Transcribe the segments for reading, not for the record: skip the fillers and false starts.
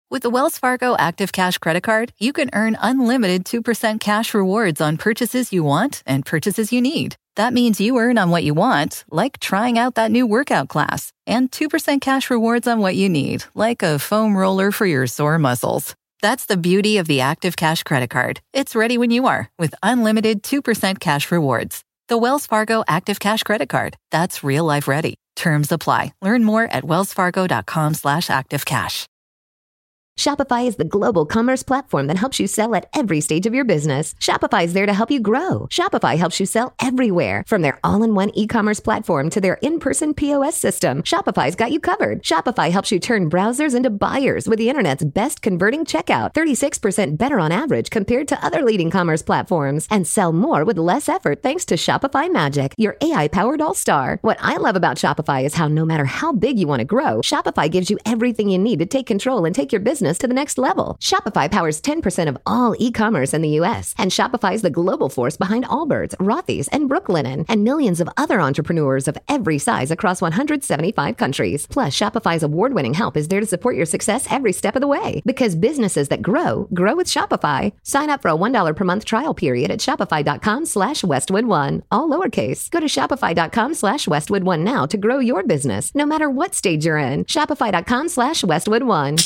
With the Wells Fargo Active Cash Credit Card, you can earn unlimited 2% cash rewards on purchases you want and purchases you need. That means you earn on what you want, like trying out that new workout class, and 2% cash rewards on what you need, like a foam roller for your sore muscles. That's the beauty of the Active Cash Credit Card. It's ready when you are, with unlimited 2% cash rewards. The Wells Fargo Active Cash Credit Card. That's real life ready. Terms apply. Learn more at wellsfargo.com/activecash. Shopify is the global commerce platform that helps you sell at every stage of your business. Shopify is there to help you grow. Shopify helps you sell everywhere, from their all-in-one e-commerce platform to their in-person POS system. Shopify's got you covered. Shopify helps you turn browsers into buyers with the internet's best converting checkout, 36% better on average compared to other leading commerce platforms, and sell more with less effort thanks to Shopify Magic, your AI-powered all-star. What I love about Shopify is how no matter how big you want to grow, Shopify gives you everything you need to take control and take your business to the next level. Shopify powers 10% of all e-commerce in the U.S., and Shopify is the global force behind Allbirds, Rothy's, and Brooklinen, and millions of other entrepreneurs of every size across 175 countries. Plus, Shopify's award-winning help is there to support your success every step of the way. Because businesses that grow with Shopify. Sign up for a $1 per month trial period at shopify.com/Westwood1, all lowercase. Go to shopify.com/Westwood1 now to grow your business, no matter what stage you're in. Shopify.com/Westwood1.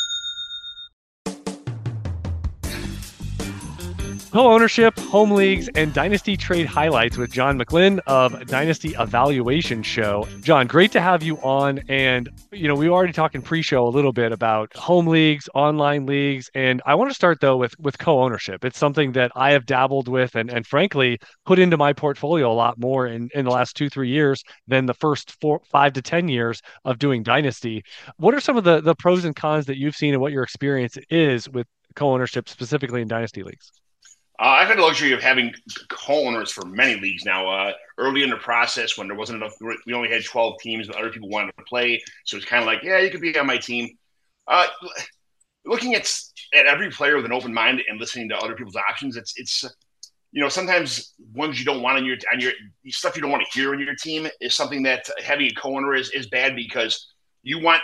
Co-ownership, home leagues, and dynasty trade highlights with John McGlynn of Dynasty Evaluation Show. John, great to have you on. And, we were already talking pre-show a little bit about home leagues, online leagues. And I want to start, though, with co-ownership. It's something that I have dabbled with and frankly, put into my portfolio a lot more in the last 2-3 years than the first 5 to 10 years of doing Dynasty. What are some of the pros and cons that you've seen and what your experience is with co-ownership, specifically in Dynasty leagues? I've had the luxury of having co-owners for many leagues now. Early in the process, when there wasn't enough, we only had 12 teams, but other people wanted to play. So it's kind of like, yeah, you could be on my team. Looking at every player with an open mind and listening to other people's options, it's sometimes ones you don't want on your stuff you don't want to hear on your team is something that having a co-owner is bad, because you have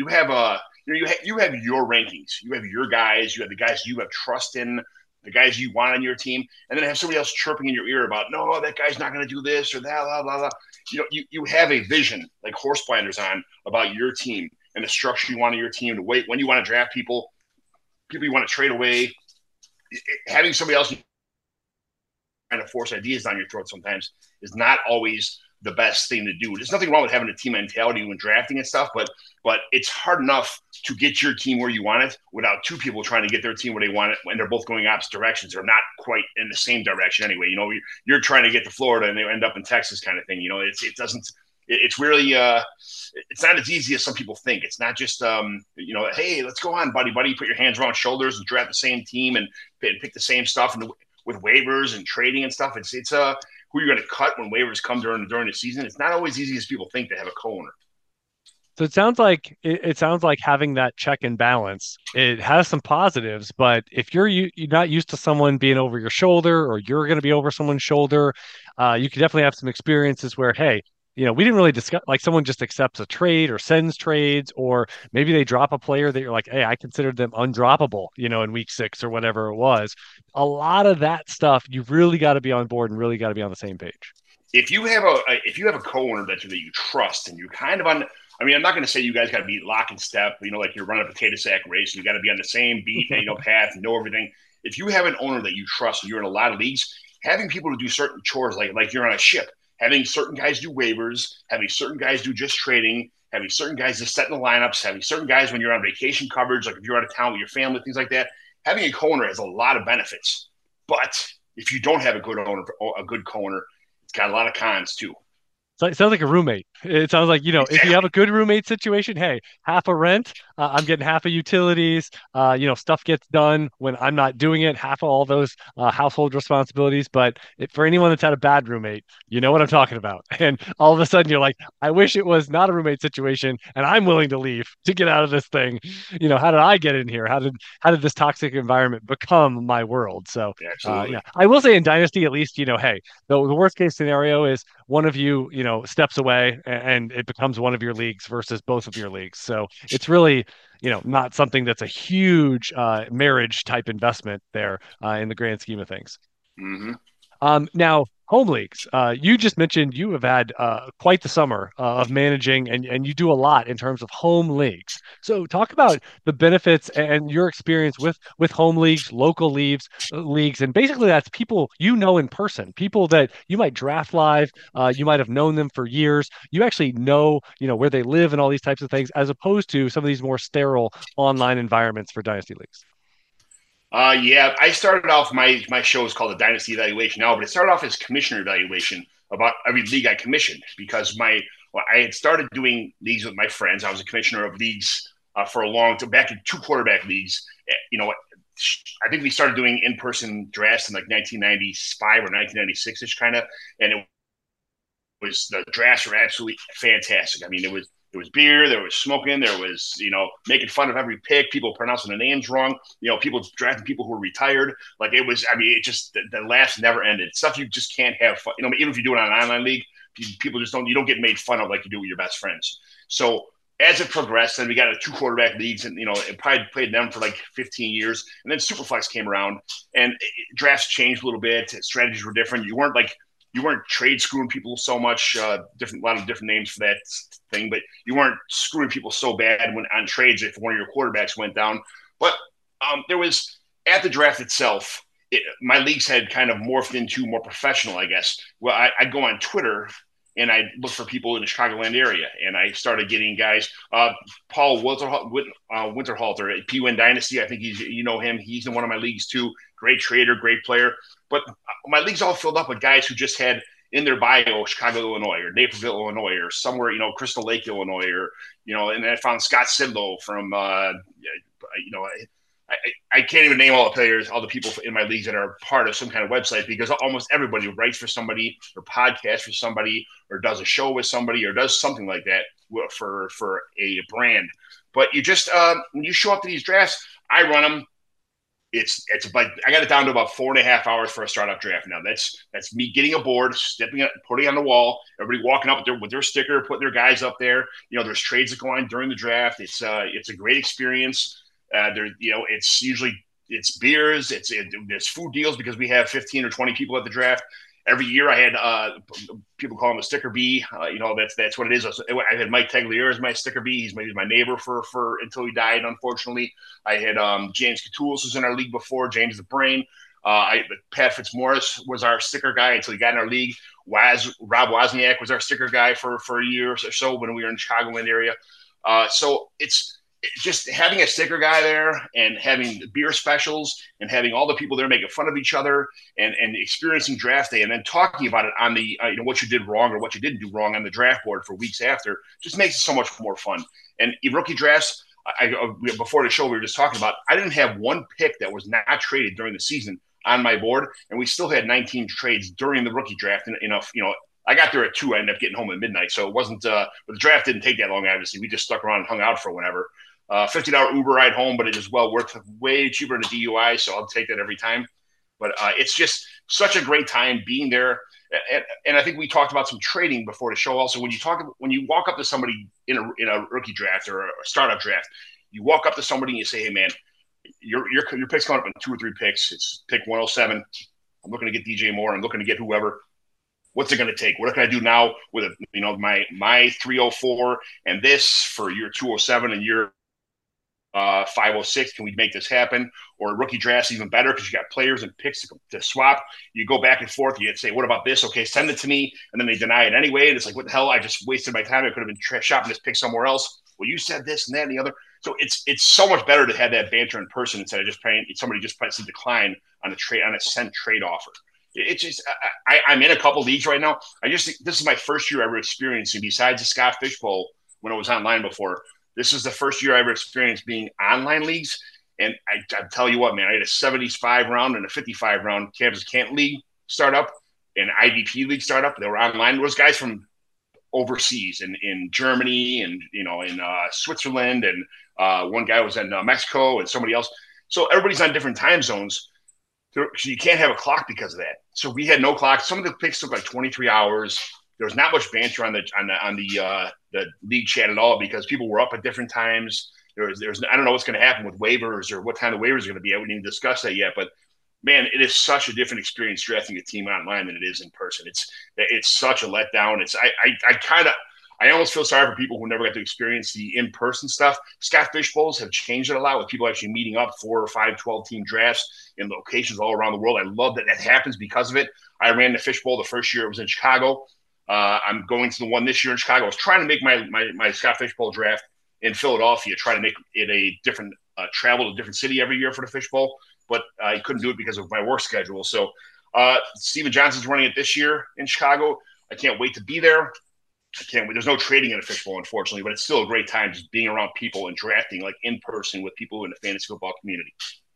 your rankings, you have your guys, you have the guys you have trust in, the guys you want on your team, and then have somebody else chirping in your ear about, no, that guy's not going to do this or that, blah, blah, blah. You have a vision, like horse blinders on, about your team and the structure you want on your team, the way when you want to draft people you want to trade away. Having somebody else trying to force ideas down your throat sometimes is not always the best thing to do. There's nothing wrong with having a team mentality when drafting and stuff, but it's hard enough to get your team where you want it without two people trying to get their team where they want it when they're both going opposite directions or not quite in the same direction anyway. You're trying to get to Florida and they end up in Texas kind of thing. It's really it's not as easy as some people think. It's not just hey, let's go on, buddy, put your hands around shoulders and draft the same team and pick the same stuff and with waivers and trading and stuff. It's who you're going to cut when waivers come during the season. It's not always easy as people think to have a co-owner. So it sounds like having that check and balance, it has some positives, but if you're not used to someone being over your shoulder or you're going to be over someone's shoulder, you could definitely have some experiences where, hey, we didn't really discuss, like someone just accepts a trade or sends trades, or maybe they drop a player that you're like, hey, I considered them undroppable, in week 6 or whatever it was. A lot of that stuff, you've really got to be on board and really got to be on the same page. If you have a co-owner that you trust and you're kind of on, I'm not going to say you guys got to be lock and step, like you're running a potato sack race. You got to be on the same beat, path, know everything. If you have an owner that you trust and you're in a lot of leagues, having people to do certain chores, like you're on a ship, having certain guys do waivers, having certain guys do just trading, having certain guys just set in the lineups, having certain guys when you're on vacation coverage, like if you're out of town with your family, things like that. Having a co-owner has a lot of benefits. But if you don't have a good co-owner, it's got a lot of cons too. So it sounds like a roommate. It sounds like, Exactly. If you have a good roommate situation, hey, half a rent, I'm getting half of utilities, stuff gets done when I'm not doing it, half of all those household responsibilities. But for anyone that's had a bad roommate, you know what I'm talking about. And all of a sudden you're like, I wish it was not a roommate situation and I'm willing to leave to get out of this thing. How did I get in here? How did this toxic environment become my world? So I will say in Dynasty, at least, hey, the worst case scenario is one of you, steps away and it becomes one of your leagues versus both of your leagues. So it's really, not something that's a huge marriage type investment there in the grand scheme of things. Mm-hmm. Now, home leagues. You just mentioned you have had quite the summer of managing, and you do a lot in terms of home leagues. So, talk about the benefits and your experience with home leagues, local leagues, and basically that's people in person, people that you might draft live. You might have known them for years. You actually know, where they live and all these types of things, as opposed to some of these more sterile online environments for dynasty leagues. Yeah, I started off my show is called the Dynasty Evaluation now, but it started off as commissioner evaluation about every league I commissioned because I had started doing leagues with my friends. I was a commissioner of leagues for a long time, back in 2 quarterback leagues. I think we started doing in-person drafts in like 1995 or 1996ish kind of, and it was the drafts were absolutely fantastic. I mean, there was beer, there was smoking, there was, making fun of every pick, people pronouncing the names wrong, people drafting people who were retired. Like it was, I mean, it just, the laughs never ended. Stuff you just can't have fun. Even if you do it on an online league, people just you don't get made fun of like you do with your best friends. So as it progressed, then we got a 2 quarterback leagues and, it probably played them for like 15 years. And then Superflex came around and drafts changed a little bit. Strategies were different. You weren't trade screwing people so much, a lot of different names for that thing, but you weren't screwing people so bad when on trades if one of your quarterbacks went down. But there was, at the draft itself, my leagues had kind of morphed into more professional, I guess. Well, I'd go on Twitter and I'd look for people in the Chicagoland area, and I started getting guys. Paul Winterhalter at PWin Dynasty, I think you know him. He's in one of my leagues too. Great trader, great player. But my league's all filled up with guys who just had in their bio Chicago, Illinois, or Naperville, Illinois, or somewhere, Crystal Lake, Illinois, or, and I found Scott Sidlow from, I can't even name all the players, all the people in my leagues that are part of some kind of website, because almost everybody writes for somebody or podcasts for somebody or does a show with somebody or does something like that for a brand. But you just, when you show up to these drafts, I run them. It's like I got it down to about 4.5 hours for a startup draft now. That's me getting a board, stepping up, putting it on the wall, everybody walking up with their sticker, putting their guys up there. There's trades that go on during the draft. It's a great experience. It's beers, there's food deals because we have 15 or 20 people at the draft. Every year I had people call him a sticker bee. That's what it is. I had Mike Tagliere as my sticker bee. He's my neighbor for until he died, unfortunately. I had James Catullus was in our league before, James the Brain. Pat Fitzmaurice was our sticker guy until he got in our league. Rob Wozniak was our sticker guy for a year or so when we were in the Chicagoland area. So it's just having a sticker guy there and having beer specials and having all the people there making fun of each other and experiencing draft day and then talking about it on the, what you did wrong or what you didn't do wrong on the draft board for weeks after just makes it so much more fun. And in rookie drafts, before the show we were just talking about, I didn't have one pick that was not traded during the season on my board. And we still had 19 trades during the rookie draft. And I got there at 2. I ended up getting home at midnight. So it wasn't, but the draft didn't take that long. Obviously we just stuck around and hung out for whatever. $50 Uber ride home, but it is well worth it, way cheaper than a DUI, so I'll take that every time. But it's just such a great time being there. And I think we talked about some trading before the show also. When you walk up to somebody in a rookie draft or a startup draft, you walk up to somebody and you say, hey, man, your pick's coming up in 2 or 3 picks. It's pick 107. I'm looking to get DJ Moore. I'm looking to get whoever. What's it going to take? What can I do now with my 304 and this for year 207 and year 506? Can we make this happen? Or rookie drafts even better because you got players and picks to swap. You go back and forth. You say, what about this? Okay, send it to me. And then they deny it anyway. And it's like, what the hell? I just wasted my time. I could have been shopping this pick somewhere else. Well, you said this and that and the other. So it's so much better to have that banter in person instead of just paying somebody just pressing decline on a sent trade offer. It's just I'm in a couple leagues right now. This is my first year ever experiencing, besides the Scott Fish Bowl when it was online before. This is the first year I ever experienced being online leagues. And I tell you what, man, I had a 75 round and a 55 round Kansas Canton League startup and IDP League startup. They were online. There was guys from overseas in Germany and, in Switzerland. And one guy was in Mexico and somebody else. So everybody's on different time zones. So you can't have a clock because of that. So we had no clock. Some of the picks took like 23 hours. there was not much banter on the league chat at all because people were up at different times. There's I don't know what's going to happen with waivers or what time the waivers are going to be. I wouldn't even discuss that yet, but man, it is such a different experience drafting a team online than it is in person. It's such a letdown. I almost feel sorry for people who never got to experience the in-person stuff. Scott Fish Bowls have changed it a lot with people actually meeting up 4 or 5 12-team drafts in locations all around the world. I love that happens because of it. I ran the Fish Bowl the first year it was in Chicago. I'm going to the one this year in Chicago. I was trying to make my Scott Fish Bowl draft in Philadelphia, try to make it a different travel to a different city every year for the Fish Bowl, but I couldn't do it because of my work schedule. So Steven Johnson's running it this year in Chicago. I can't wait to be there. I can't wait. There's no trading in a Fish Bowl, unfortunately, but it's still a great time just being around people and drafting like in person with people in the fantasy football community.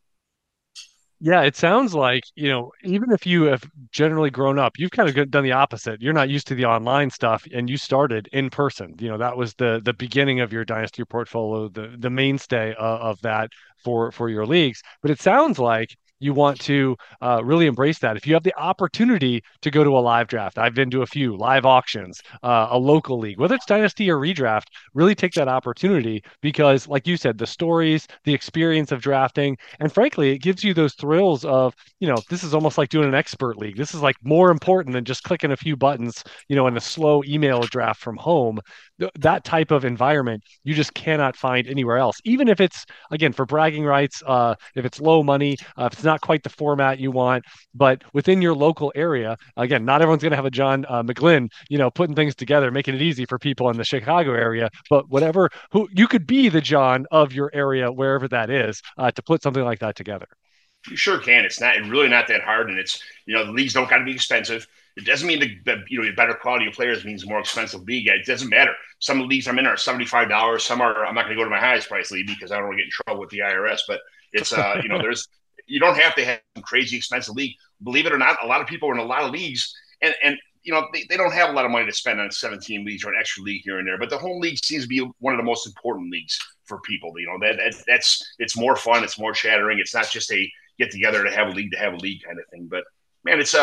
Yeah, it sounds like, even if you have generally grown up, you've kind of done the opposite. You're not used to the online stuff and you started in person. That was the beginning of your Dynasty portfolio, the mainstay of that for your leagues. But it sounds like you want to really embrace that. If you have the opportunity to go to a live draft, I've been to a few live auctions, a local league, whether it's Dynasty or redraft, really take that opportunity because, like you said, the stories, the experience of drafting, and frankly, it gives you those thrills of, this is almost like doing an expert league. This is like more important than just clicking a few buttons, in a slow email draft from home. That type of environment you just cannot find anywhere else, even if it's, again, for bragging rights, if it's low money, if it's not quite the format you want, but within your local area. Again, not everyone's going to have a John McGlynn, putting things together, making it easy for people in the Chicago area, but who you could be the John of your area, wherever that is, to put something like that together. You sure can. It's really not that hard. And it's, the leagues don't got to be expensive. It doesn't mean that better quality of players means more expensive league. It doesn't matter. Some of the leagues I'm in are $75. Some are, I'm not going to go to my highest price league because I don't want to get in trouble with the IRS, but it's, you don't have to have some crazy expensive league. Believe it or not, a lot of people are in a lot of leagues and they don't have a lot of money to spend on 17 leagues or an extra league here and there, but the home league seems to be one of the most important leagues for people. It's more fun. It's more chattering. It's not just a get together to have a league kind of thing, but man, it's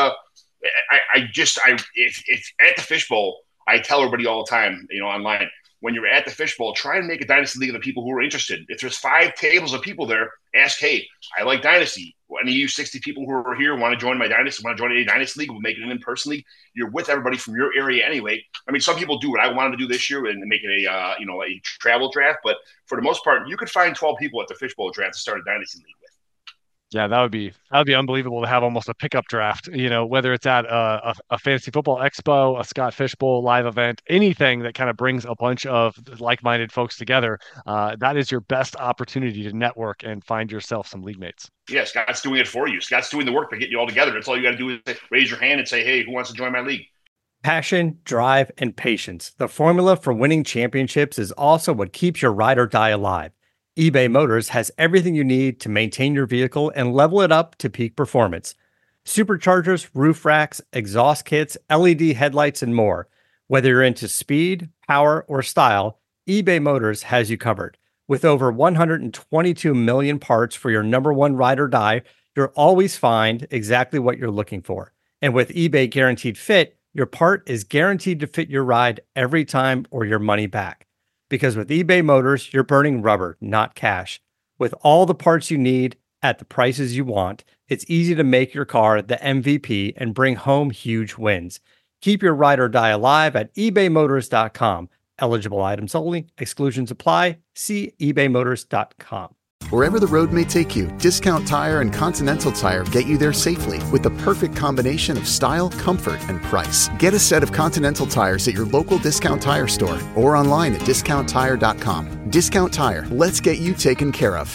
if at the Fish Bowl, I tell everybody all the time, online, when you're at the Fish Bowl, try and make a Dynasty league of the people who are interested. If there's 5 tables of people there, ask, hey, I like Dynasty. Any of you 60 people who are here want to join my Dynasty, want to join a Dynasty league, we'll make it an in-person league. You're with everybody from your area anyway. I mean, some people do what I wanted to do this year and make it a travel draft, but for the most part, you could find 12 people at the Fish Bowl draft to start a Dynasty league with. Yeah, that would be unbelievable to have almost a pickup draft, whether it's at a fantasy football expo, a Scott Fish Bowl live event, anything that kind of brings a bunch of like-minded folks together. That is your best opportunity to network and find yourself some league mates. Yeah, Scott's doing it for you. Scott's doing the work to get you all together. That's all you got to do is raise your hand and say, hey, who wants to join my league? Passion, drive, and patience. The formula for winning championships is also what keeps your ride or die alive. eBay Motors has everything you need to maintain your vehicle and level it up to peak performance. Superchargers, roof racks, exhaust kits, LED headlights, and more. Whether you're into speed, power, or style, eBay Motors has you covered. With over 122 million parts for your number one ride or die, you'll always find exactly what you're looking for. And with eBay Guaranteed Fit, your part is guaranteed to fit your ride every time or your money back. Because with eBay Motors, you're burning rubber, not cash. With all the parts you need at the prices you want, it's easy to make your car the MVP and bring home huge wins. Keep your ride or die alive at ebaymotors.com. Eligible items only. Exclusions apply. See ebaymotors.com. Wherever the road may take you, Discount Tire and Continental Tire get you there safely with the perfect combination of style, comfort, and price. Get a set of Continental tires at your local Discount Tire store or online at discounttire.com. Discount Tire, let's get you taken care of.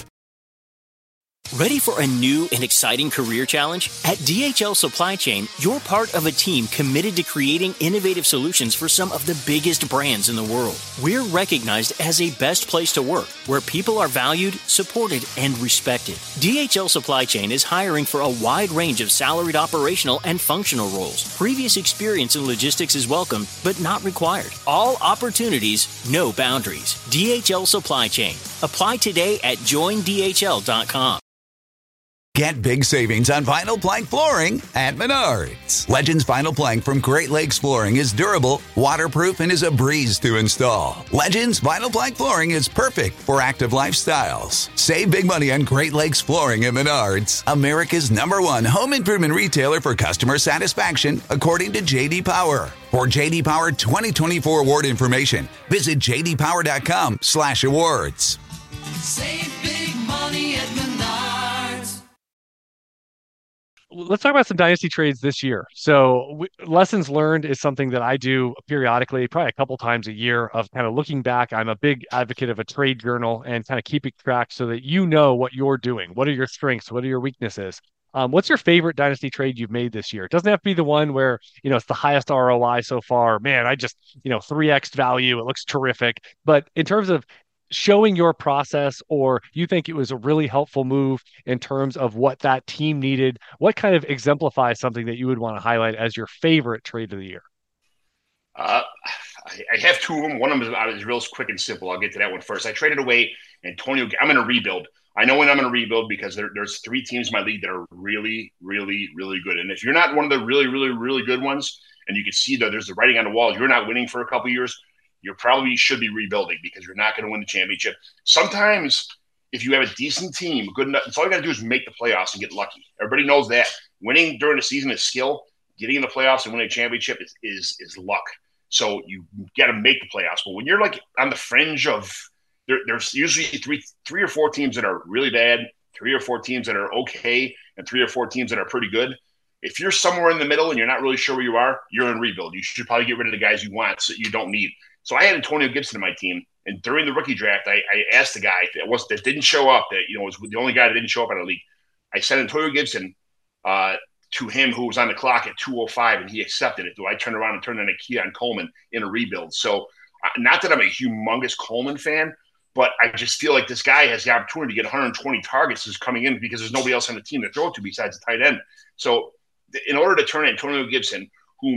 Ready for a new and exciting career challenge? At DHL Supply Chain, you're part of a team committed to creating innovative solutions for some of the biggest brands in the world. We're recognized as a best place to work, where people are valued, supported, and respected. DHL Supply Chain is hiring for a wide range of salaried operational and functional roles. Previous experience in logistics is welcome, but not required. All opportunities, no boundaries. DHL Supply Chain. Apply today at joindhl.com. Get big savings on vinyl plank flooring at Menards. Legends Vinyl Plank from Great Lakes Flooring is durable, waterproof, and is a breeze to install. Legends Vinyl Plank Flooring is perfect for active lifestyles. Save big money on Great Lakes Flooring at Menards, America's #1 home improvement retailer for customer satisfaction, according to J.D. Power. For J.D. Power 2024 award information, visit jdpower.com/awards. Save big money at Menards. Let's talk about some dynasty trades this year. So lessons learned is something that I do periodically, probably a couple times a year, of kind of looking back. I'm a big advocate of a trade journal and kind of keeping track so that you know what you're doing. What are your strengths? What are your weaknesses? What's your favorite dynasty trade you've made this year? It doesn't have to be the one where, it's the highest ROI so far. Man, I just, 3x value. It looks terrific. But in terms of showing your process, or you think it was a really helpful move in terms of what that team needed, what kind of exemplifies something that you would want to highlight as your favorite trade of the year? I have two of them. One of them is real quick and simple. I'll get to that one first. I traded away Antonio. I'm in a rebuild. I know when I'm in a rebuild because there's 3 teams in my league that are really, really, really good. And if you're not one of the really, really, really good ones, and you can see that there's the writing on the wall, you're not winning for a couple of years, you probably should be rebuilding because you're not going to win the championship. Sometimes if you have a decent team, good enough, it's all you got to do is make the playoffs and get lucky. Everybody knows that. Winning during the season is skill. Getting in the playoffs and winning a championship is luck. So you got to make the playoffs. But when you're like on the fringe of there's usually three or four teams that are really bad, 3 or 4 teams that are okay, and 3 or 4 teams that are pretty good. If you're somewhere in the middle and you're not really sure where you are, you're in rebuild. You should probably get rid of the guys you want so you don't need. So I had Antonio Gibson in my team, and during the rookie draft, I asked the guy that didn't show up, that was the only guy that didn't show up in the league. I sent Antonio Gibson to him, who was on the clock at 205, and he accepted it. I turned around and turned on a Keon Coleman in a rebuild. So not that I'm a humongous Coleman fan, but I just feel like this guy has the opportunity to get 120 targets is coming in because there's nobody else on the team to throw it to besides the tight end. So in order to turn Antonio Gibson,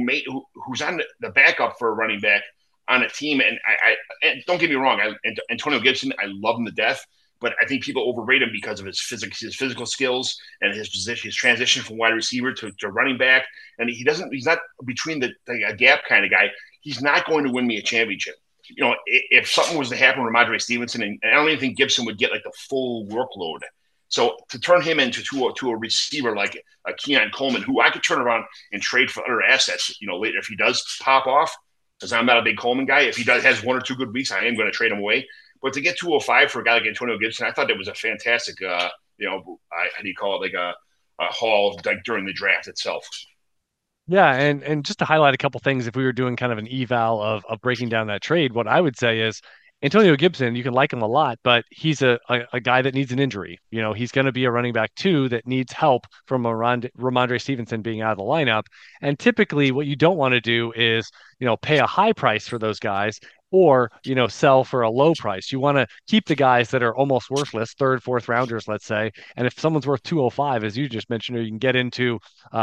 who's on the backup for a running back on a team, and don't get me wrong, Antonio Gibson, I love him to death, but I think people overrate him because of his physical skills and his transition from wide receiver to running back, and he's not between a gap kind of guy. He's not going to win me a championship. If something was to happen with Ramondre Stevenson, and I don't even think Gibson would get like the full workload. So to turn him into a receiver like a Keon Coleman, who I could turn around and trade for other assets, later if he does pop off, because I'm not a big Coleman guy. If he has 1 or 2 good weeks, I am going to trade him away. But to get 205 for a guy like Antonio Gibson, I thought that was a fantastic, how do you call it, like a haul like during the draft itself. Yeah, and just to highlight a couple things, if we were doing kind of an eval of breaking down that trade, what I would say is Antonio Gibson, you can like him a lot, but he's a guy that needs an injury. He's going to be a running back too that needs help from Ramondre Stevenson being out of the lineup. And typically what you don't want to do is, pay a high price for those guys or, sell for a low price. You want to keep the guys that are almost worthless, 3rd, 4th rounders, let's say. And if someone's worth 205, as you just mentioned, or you can get into,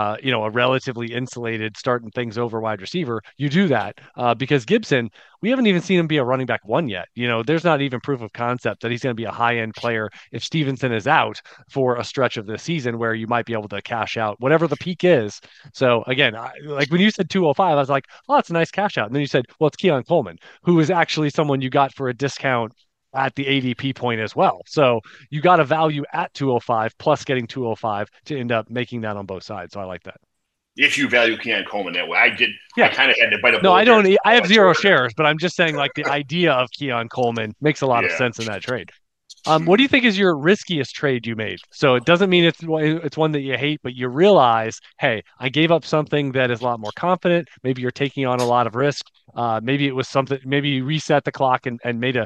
a relatively insulated starting things over wide receiver, you do that because Gibson, we haven't even seen him be a running back 1 yet. There's not even proof of concept that he's going to be a high-end player if Stevenson is out for a stretch of the season where you might be able to cash out whatever the peak is. So again, like when you said 205, I was like, oh, that's a nice cash out. And then you said, well, it's Keon Coleman, who is actually someone you got for a discount at the ADP point as well. So you got a value at 205 plus getting 205 to end up making that on both sides. So I like that. If you value Keon Coleman that way, I did. Yeah. I kind of had to bite a bullet. No, I don't. I have 0 shares, but I'm just saying like the idea of Keon Coleman makes a lot of sense in that trade. What do you think is your riskiest trade you made? So it doesn't mean it's one that you hate, but you realize, hey, I gave up something that is a lot more confident. Maybe you're taking on a lot of risk. Maybe it was something. Maybe you reset the clock and made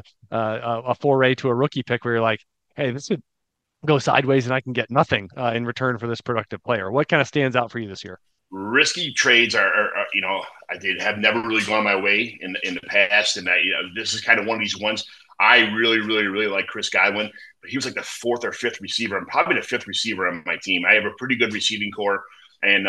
a foray to a rookie pick where you're like, hey, this could go sideways and I can get nothing in return for this productive player. What kind of stands out for you this year? Risky trades are have never really gone my way in the past, and this is kind of one of these ones. I really, really, really like Chris Godwin, but he was like the 4th or 5th receiver. I'm probably the 5th receiver on my team. I have a pretty good receiving core, and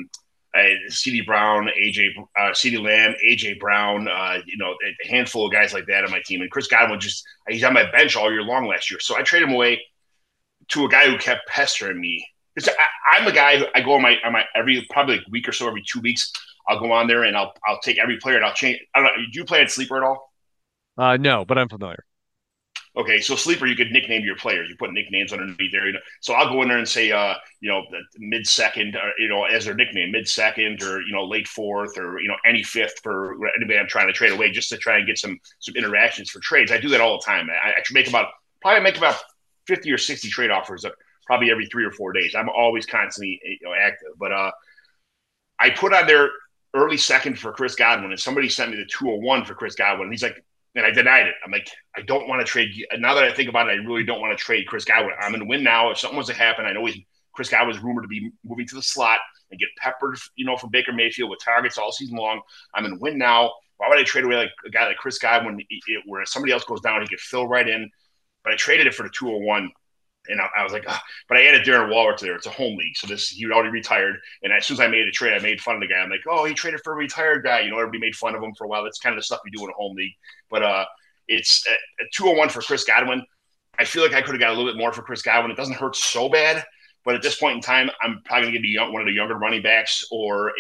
C.D. Brown, C.D. Lamb, A.J. Brown, a handful of guys like that on my team. And Chris Godwin he's on my bench all year long last year. So I traded him away to a guy who kept pestering me I'm a guy who I go on my every probably like week or so, every 2 weeks, I'll go on there and I'll take every player and I'll change. I don't know. Do you play on Sleeper at all? No, but I'm familiar. Okay, so Sleeper, you could nickname your players. You put nicknames underneath there. So I'll go in there and say, mid second, as their nickname, mid second, or late fourth, or any fifth for anybody I'm trying to trade away, just to try and get some interactions for trades. I do that all the time. I actually probably make about 50 or 60 trade offers probably every 3 or 4 days. I'm always constantly active. But I put on there early second for Chris Godwin, and somebody sent me the 201 for Chris Godwin. He's like, and I denied it. I'm like, I don't want to trade. Now that I think about it, I really don't want to trade Chris Godwin. I'm going to win now. If something was to happen, I know Chris Godwin was rumored to be moving to the slot and get peppered, from Baker Mayfield with targets all season long. I'm going to win now. Why would I trade away like a guy like Chris Godwin where somebody else goes down, he could fill right in? But I traded it for the 201. And I was like, but I added Darren Waller to there. It's a home league. So he already retired. And as soon as I made a trade, I made fun of the guy. I'm like, oh, he traded for a retired guy. Everybody made fun of him for a while. That's kind of the stuff we do in a home league. But it's a 201 for Chris Godwin. I feel like I could have got a little bit more for Chris Godwin. It doesn't hurt so bad. But at this point in time, I'm probably going to get one of the younger running backs or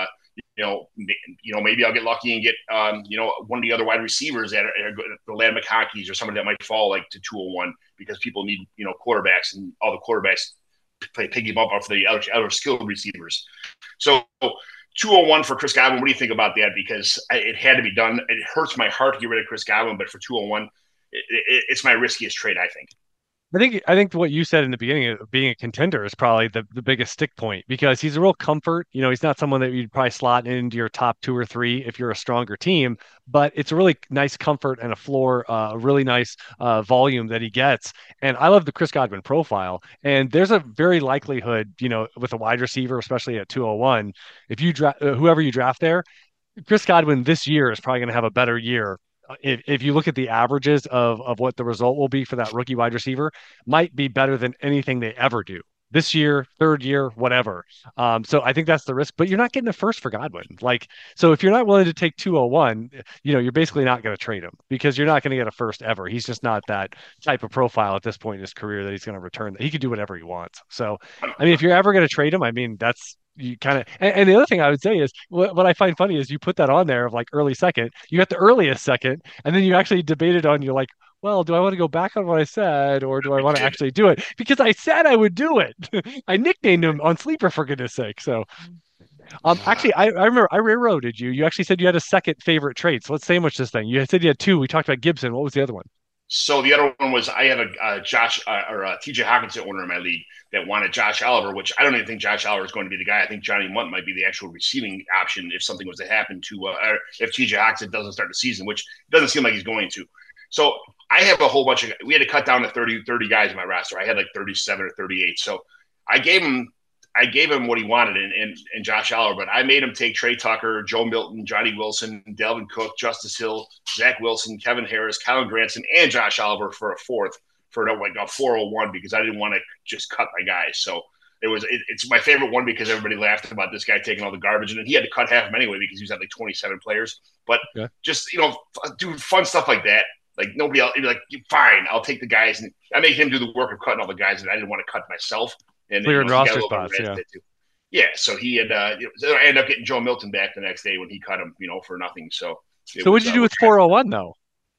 maybe I'll get lucky and get, one of the other wide receivers that are good, the Lad McConkeys or somebody that might fall like to 201 because people need, quarterbacks, and all the quarterbacks play piggy bump off the other skilled receivers. So 201 for Chris Godwin. What do you think about that? Because it had to be done. It hurts my heart to get rid of Chris Godwin, but for 201, it's my riskiest trade, I think. I think what you said in the beginning of being a contender is probably the biggest stick point, because he's a real comfort. He's not someone that you'd probably slot into your top 2 or 3 if you're a stronger team, but it's a really nice comfort and a floor, a really nice volume that he gets. And I love the Chris Godwin profile. And there's a very likelihood, with a wide receiver, especially at 201, if you draft whoever you draft there, Chris Godwin this year is probably going to have a better year. If you look at the averages of what the result will be for that rookie wide receiver, might be better than anything they ever do this year, third year, whatever. So I think that's the risk, but you're not getting a first for Godwin. So if you're not willing to take 201, you're basically not going to trade him, because you're not going to get a first ever. He's just not that type of profile at this point in his career that he's going to return. He could do whatever he wants. So, if you're ever going to trade him, that's, you kind of, and the other thing I would say is what I find funny is you put that on there of like early second, you got the earliest second, and then you actually debated on, you're like, well, do I want to go back on what I said, or do I want to actually do it? Because I said I would do it. I nicknamed him on Sleeper, for goodness sake. So actually, I remember I railroaded you. You actually said you had a second favorite trade. So let's sandwich this thing. You said you had 2. We talked about Gibson. What was the other one? So the other one was I have a Josh or a TJ Hockenson owner in my league that wanted Josh Oliver, which I don't even think Josh Oliver is going to be the guy. I think Johnny Munt might be the actual receiving option if something was to happen to if TJ Hockenson doesn't start the season, which doesn't seem like he's going to. So I have a whole bunch of – we had to cut down to 30 guys in my roster. I had like 37 or 38. So I gave him what he wanted in Josh Oliver, but I made him take Trey Tucker, Joe Milton, Johnny Wilson, Delvin Cook, Justice Hill, Zach Wilson, Kevin Harris, Colin Granson, and Josh Oliver for a fourth for like a 401 because I didn't want to just cut my guys. So it's my favorite one because everybody laughed about this guy taking all the garbage, and then he had to cut half of them anyway because he was at like 27 players. But just do fun stuff like that. Like nobody else, like fine, I'll take the guys, and I made him do the work of cutting all the guys that I didn't want to cut myself. And clearing roster spots, yeah. So he had, I ended up getting Joe Milton back the next day when he cut him, for nothing. So what did you do with 401 though?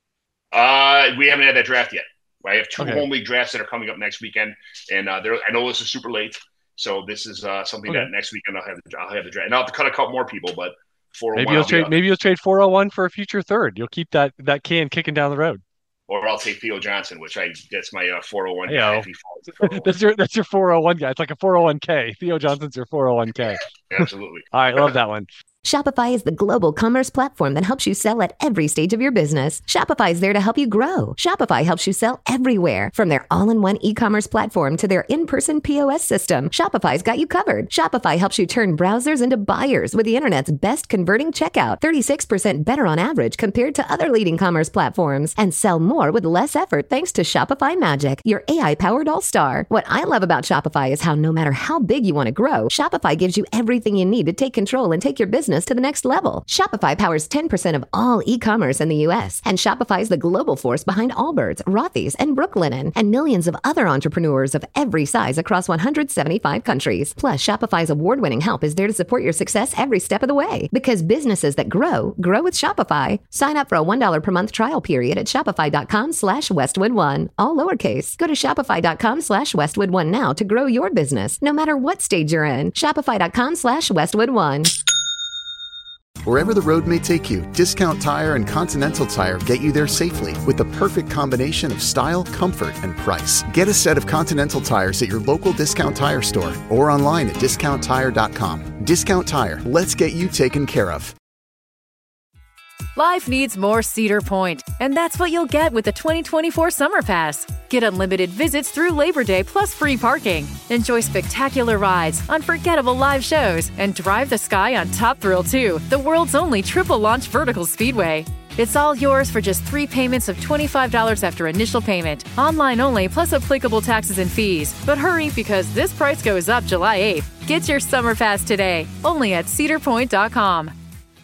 We haven't had that draft yet. I have 2 home league drafts that are coming up next weekend, and I know this is super late, so this is something that next weekend I'll have the draft, and I'll have to cut a couple more people, but 401. Maybe you'll trade 401 for a future third. You'll keep that can kicking down the road. Or I'll take Theo Johnson, that's my 401 guy. If he falls that's your 401 guy. It's like a 401k. Theo Johnson's your 401k. Absolutely. All right, love that one. Shopify is the global commerce platform that helps you sell at every stage of your business. Shopify is there to help you grow. Shopify helps you sell everywhere, from their all-in-one e-commerce platform to their in-person POS system. Shopify's got you covered. Shopify helps you turn browsers into buyers with the internet's best converting checkout, 36% better on average compared to other leading commerce platforms, and sell more with less effort thanks to Shopify Magic, your AI-powered all-star. What I love about Shopify is how no matter how big you want to grow, Shopify gives you everything you need to take control and take your business business to the next level. Shopify powers 10% of all e-commerce in the U.S., and Shopify is the global force behind Allbirds, Rothy's, and Brooklinen, and millions of other entrepreneurs of every size across 175 countries. Plus, Shopify's award-winning help is there to support your success every step of the way. Because businesses that grow with Shopify. Sign up for a $1 per month trial period at shopify.com/Westwood1. All lowercase. Go to shopify.com/Westwood1 now to grow your business, no matter what stage you're in. Shopify.com/Westwood1. Wherever the road may take you, Discount Tire and Continental Tire get you there safely with the perfect combination of style, comfort, and price. Get a set of Continental tires at your local Discount Tire store or online at discounttire.com. Discount Tire, let's get you taken care of. Life needs more Cedar Point, and that's what you'll get with the 2024 Summer Pass. Get unlimited visits through Labor Day plus free parking. Enjoy spectacular rides, unforgettable live shows, and drive the sky on Top Thrill 2, the world's only triple-launch vertical speedway. It's all yours for just 3 payments of $25 after initial payment. Online only, plus applicable taxes and fees. But hurry, because this price goes up July 8th. Get your Summer Pass today, only at cedarpoint.com.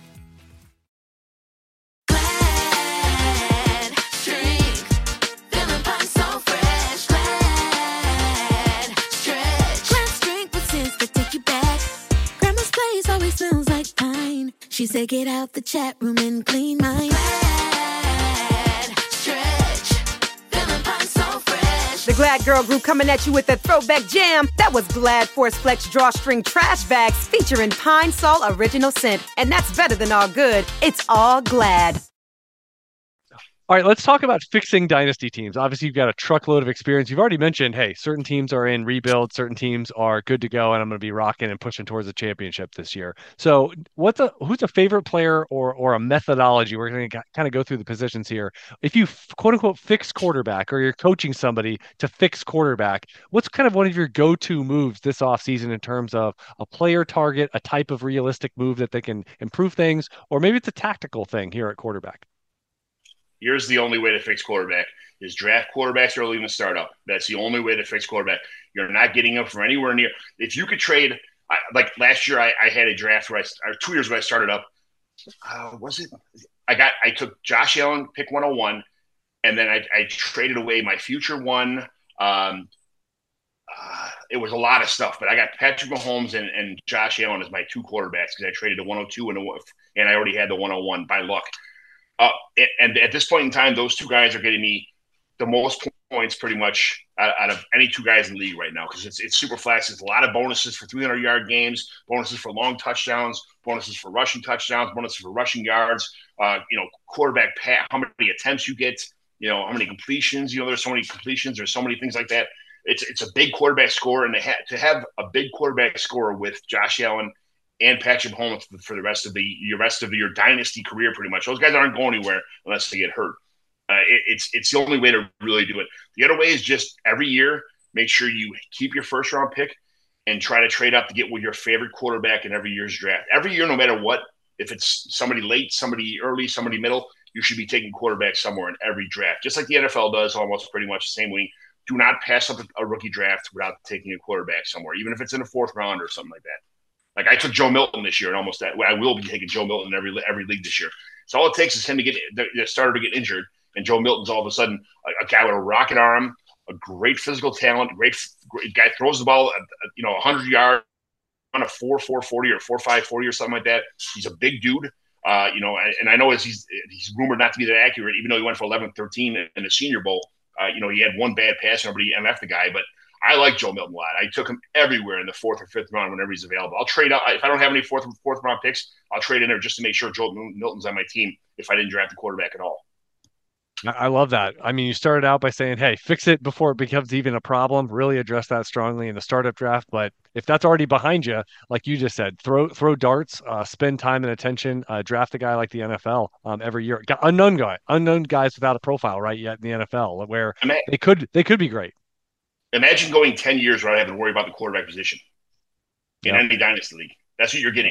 She said, get out the chat room and clean mine. Glad stretch, feeling fine, so fresh. The Glad Girl Group coming at you with a throwback jam. That was Glad Force Flex Drawstring Trash Bags featuring Pine Sol Original Scent. And that's better than all good. It's all Glad. All right, let's talk about fixing dynasty teams. Obviously, you've got a truckload of experience. You've already mentioned, hey, certain teams are in rebuild, certain teams are good to go, and I'm going to be rocking and pushing towards the championship this year. So who's a favorite player or a methodology? We're going to kind of go through the positions here. If you quote unquote fix quarterback, or you're coaching somebody to fix quarterback, what's kind of one of your go-to moves this offseason in terms of a player target, a type of realistic move that they can improve things, or maybe it's a tactical thing here at quarterback? Here's the only way to fix quarterback is draft quarterbacks early in the startup. That's the only way to fix quarterback. You're not getting them from anywhere near. If you could trade, like last year, I had a draft where or 2 years when I started up. Was it? I took Josh Allen, pick 101, and then I traded away my future one. It was a lot of stuff, but I got Patrick Mahomes and Josh Allen as my 2 quarterbacks because I traded the 102 and I already had the 101 by luck. And at this point in time, those 2 guys are getting me the most points pretty much out of any 2 guys in the league right now because it's super flex. It's a lot of bonuses for 300-yard games, bonuses for long touchdowns, bonuses for rushing touchdowns, bonuses for rushing yards, quarterback pass, how many attempts you get, how many completions. There's so many completions. There's so many things like that. It's a big quarterback score, and to have a big quarterback score with Josh Allen and Patrick Mahomes for the rest of your dynasty career, pretty much. Those guys aren't going anywhere unless they get hurt. It's the only way to really do it. The other way is just every year, make sure you keep your first round pick and try to trade up to get with your favorite quarterback in every year's draft. Every year, no matter what, if it's somebody late, somebody early, somebody middle, you should be taking quarterback somewhere in every draft, just like the NFL does almost pretty much the same way. Do not pass up a rookie draft without taking a quarterback somewhere, even if it's in the 4th round or something like that. Like I took Joe Milton this year, and almost that. I will be taking Joe Milton in every league this year. So all it takes is him to get the starter to get injured, and Joe Milton's all of a sudden a guy with a rocket arm, a great physical talent, great guy, throws the ball 100 yards on a 4.40 or 4.540 or something like that. He's a big dude, and I know he's rumored not to be that accurate, even though he went for 11-13 in the Senior Bowl. He had one bad pass, and everybody MF'd the guy, but I like Joe Milton a lot. I took him everywhere in the 4th or 5th round whenever he's available. I'll trade out if I don't have any fourth round picks. I'll trade in there just to make sure Joe Milton's on my team if I didn't draft the quarterback at all. I love that. I mean, you started out by saying, hey, fix it before it becomes even a problem. Really address that strongly in the startup draft. But if that's already behind you, like you just said, throw darts, spend time and attention, draft a guy like the NFL every year. Unknown guys without a profile right yet in the NFL where they could be great. Imagine going 10 years without having to worry about the quarterback position in any dynasty league. That's what you're getting.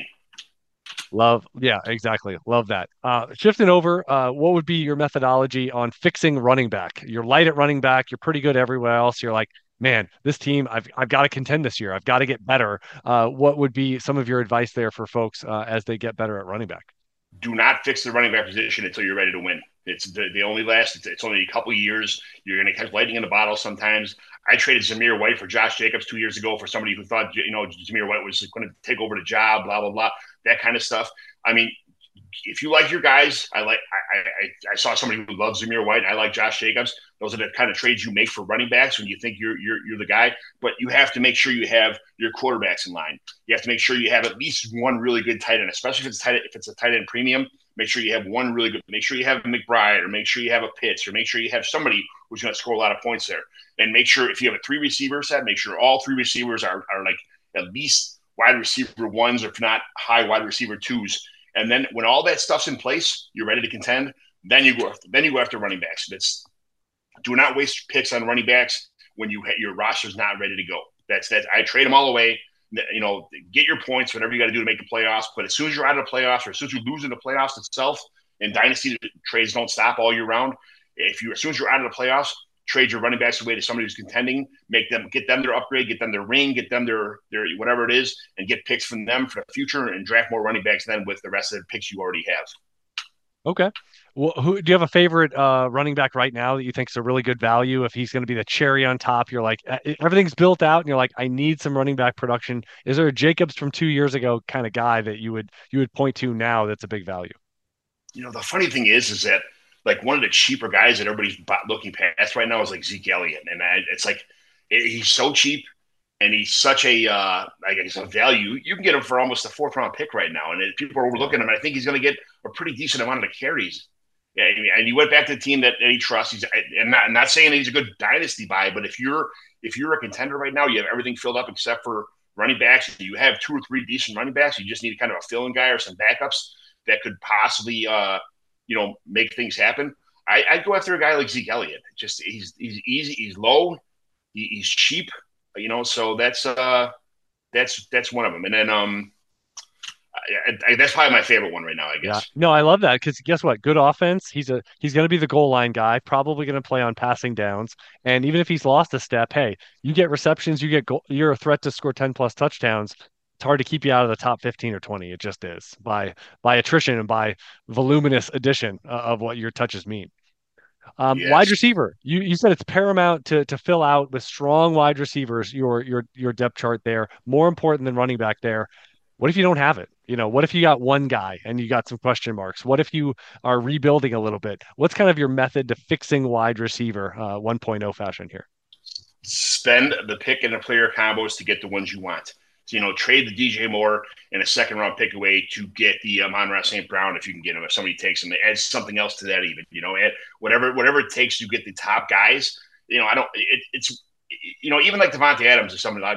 Yeah, exactly. Love that. Shifting over, what would be your methodology on fixing running back? You're light at running back. You're pretty good everywhere else. You're like, man, this team, I've got to contend this year. I've got to get better. What would be some of your advice there for folks as they get better at running back? Do not fix the running back position until you're ready to win. It's the only last. It's only a couple of years. You're going to catch lightning in the bottle sometimes. I traded Zamir White for Josh Jacobs 2 years ago for somebody who thought Zamir White was going to take over the job, blah blah blah, that kind of stuff. I mean, if you like your guys, I saw somebody who loves Zamir White. I like Josh Jacobs. Those are the kind of trades you make for running backs when you think you're the guy. But you have to make sure you have your quarterbacks in line. You have to make sure you have at least one really good tight end, especially if it's a tight end premium. Make sure you have one really good. Make sure you have McBride, or make sure you have a Pitts, or make sure you have somebody who's going to score a lot of points there. And make sure if you have a 3 receiver set, make sure all 3 receivers are like at least wide receiver ones, or if not high wide receiver twos. And then when all that stuff's in place, you're ready to contend. Then you go after running backs. Do not waste picks on running backs when your roster's not ready to go. That's I trade them all away. Get your points, whatever you got to do to make the playoffs. But as soon as you're out of the playoffs, or as soon as you lose in the playoffs itself, and dynasty trades don't stop all year round. As soon as you're out of the playoffs, trade your running backs away to somebody who's contending. Get them their upgrade, get them their ring, get them their whatever it is, and get picks from them for the future, and draft more running backs then with the rest of the picks you already have. Okay. Well, do you have a favorite running back right now that you think is a really good value? If he's going to be the cherry on top, you're like, everything's built out and you're like, I need some running back production. Is there a Jacobs from 2 years ago kind of guy that you would point to now that's a big value? The funny thing is that like one of the cheaper guys that everybody's looking past right now is like Zeke Elliott. And it's like, he's so cheap and he's such a, I guess, a value. You can get him for almost a 4th round pick right now. And people are overlooking him. And I think he's going to get a pretty decent amount of the carries. Yeah, and he went back to the team that he trusts. I'm not saying that he's a good dynasty buy, but if you're a contender right now, you have everything filled up except for running backs. You have 2 or 3 decent running backs. You just need kind of a fill-in guy or some backups that could possibly, make things happen. I'd go after a guy like Zeke Elliott. Just he's easy, he's low, he's cheap. So that's one of them. And then that's probably my favorite one right now, I guess. Yeah. No, I love that because guess what? Good offense. He's going to be the goal line guy, probably going to play on passing downs. And even if he's lost a step, hey, you get receptions, you're a threat to score 10 plus touchdowns. It's hard to keep you out of the top 15 or 20. It just is by attrition and by voluminous addition of what your touches mean. Yes. Wide receiver. You said it's paramount to fill out with strong wide receivers, your depth chart there, more important than running back there. What if you don't have it? What if you got one guy and you got some question marks? What if you are rebuilding a little bit? What's kind of your method to fixing wide receiver 1.0 fashion here? Spend the pick and the player combos to get the ones you want. So, trade the DJ Moore and a 2nd round pick away to get the Amon-Ra St. Brown if you can get him. If somebody takes him, add something else to that even. Add whatever it takes to get the top guys. It's even like Devontae Adams is somebody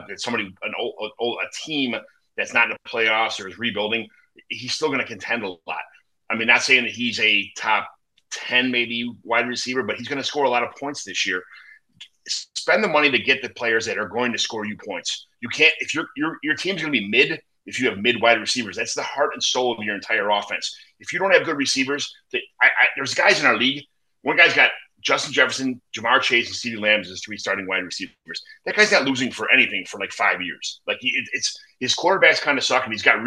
a team that's not in the playoffs or is rebuilding, he's still going to contend a lot. I mean, not saying that he's a top 10 maybe wide receiver, but he's going to score a lot of points this year. Spend the money to get the players that are going to score you points. You can't, if your team's going to be mid, if you have mid wide receivers, that's the heart and soul of your entire offense. If you don't have good receivers, there's guys in our league. One guy's got Justin Jefferson, Jamar Chase, and CeeDee Lamb as his 3 starting wide receivers. That guy's not losing for anything for like 5 years. Like his quarterbacks kind of suck, and he's got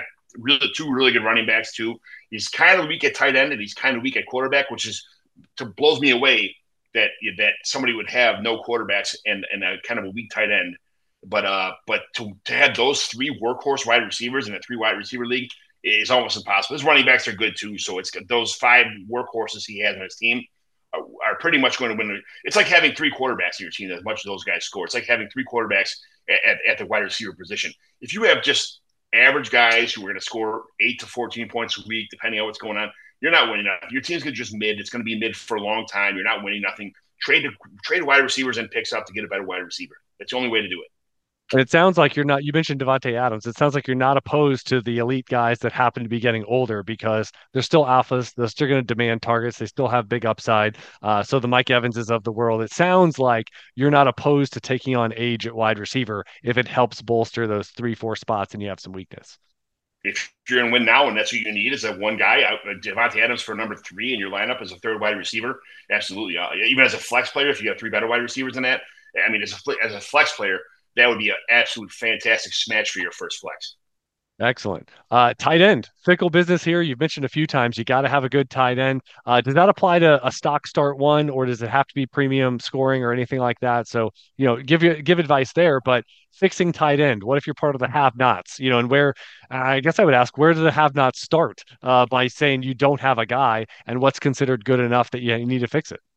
2 really good running backs too. He's kind of weak at tight end, and he's kind of weak at quarterback, which blows me away that somebody would have no quarterbacks and a kind of a weak tight end. But to have those 3 workhorse wide receivers in a 3 wide receiver league is almost impossible. His running backs are good too, so it's those 5 workhorses he has on his team are pretty much going to win. It's like having 3 quarterbacks in your team as much as those guys score. It's like having 3 quarterbacks at the wide receiver position. If you have just average guys who are going to score 8 to 14 points a week, depending on what's going on, you're not winning nothing. Your team's going to just mid. It's going to be mid for a long time. You're not winning nothing. Trade wide receivers and picks up to get a better wide receiver. That's the only way to do it. And it sounds like you mentioned Devontae Adams. It sounds like you're not opposed to the elite guys that happen to be getting older because they're still alphas. They're still going to demand targets. They still have big upside. So the Mike Evanses of the world, it sounds like you're not opposed to taking on age at wide receiver if it helps bolster those 3-4 spots and you have some weakness. If you're going to win now and that's what you need is that one guy, Devontae Adams for number 3 in your lineup as a 3rd wide receiver, absolutely. Even as a flex player, if you have 3 better wide receivers than that, I mean, as a flex player, that would be an absolute fantastic smash for your first flex. Excellent. Tight end, fickle business here. You've mentioned a few times you got to have a good tight end. Does that apply to a stock start one, or does it have to be premium scoring or anything like that? So, give advice there, but fixing tight end, what if you're part of the have-nots, and where, I guess I would ask, where do the have-nots start by saying you don't have a guy, and what's considered good enough that you need to fix it?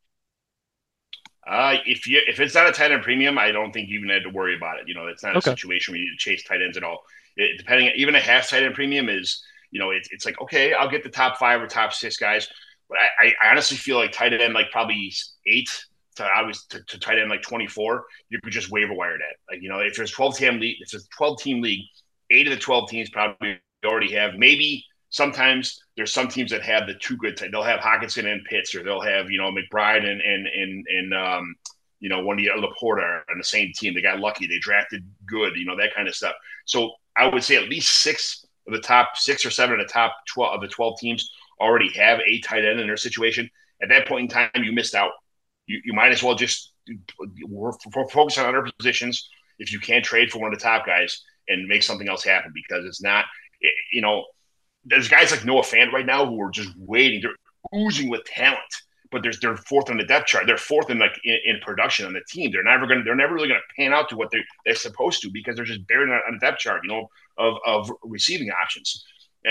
If it's not a tight end premium, I don't think you even had to worry about it. It's not a situation where you need to chase tight ends at all. Even a half tight end premium is, it's like, okay, I'll get the top 5 or top 6 guys. But I honestly feel like tight end, like probably 8 to tight end, like 24, you could just waiver wire that. Like, if there's 12-team league, if it's a 12-team league, 8 of the 12 teams probably already have. Maybe sometimes there's some teams that have the 2 good tight. They'll have Hockenson and Pitts, or they'll have, McBride and one of the other Laporta on the same team. They got lucky. They drafted good, that kind of stuff. So I would say at least 6 of the top 6 or 7 of the top 12 of the 12 teams already have a tight end in their situation. At that point in time, you missed out. You might as well just focus on other positions if you can't trade for one of the top guys and make something else happen, because it's not, there's guys like Noah Fant right now who are just waiting. They're oozing with talent, but they're 4th on the depth chart. They're 4th in production on the team. They're never really going to pan out to what they're supposed to, because they're just buried on the depth chart, of receiving options.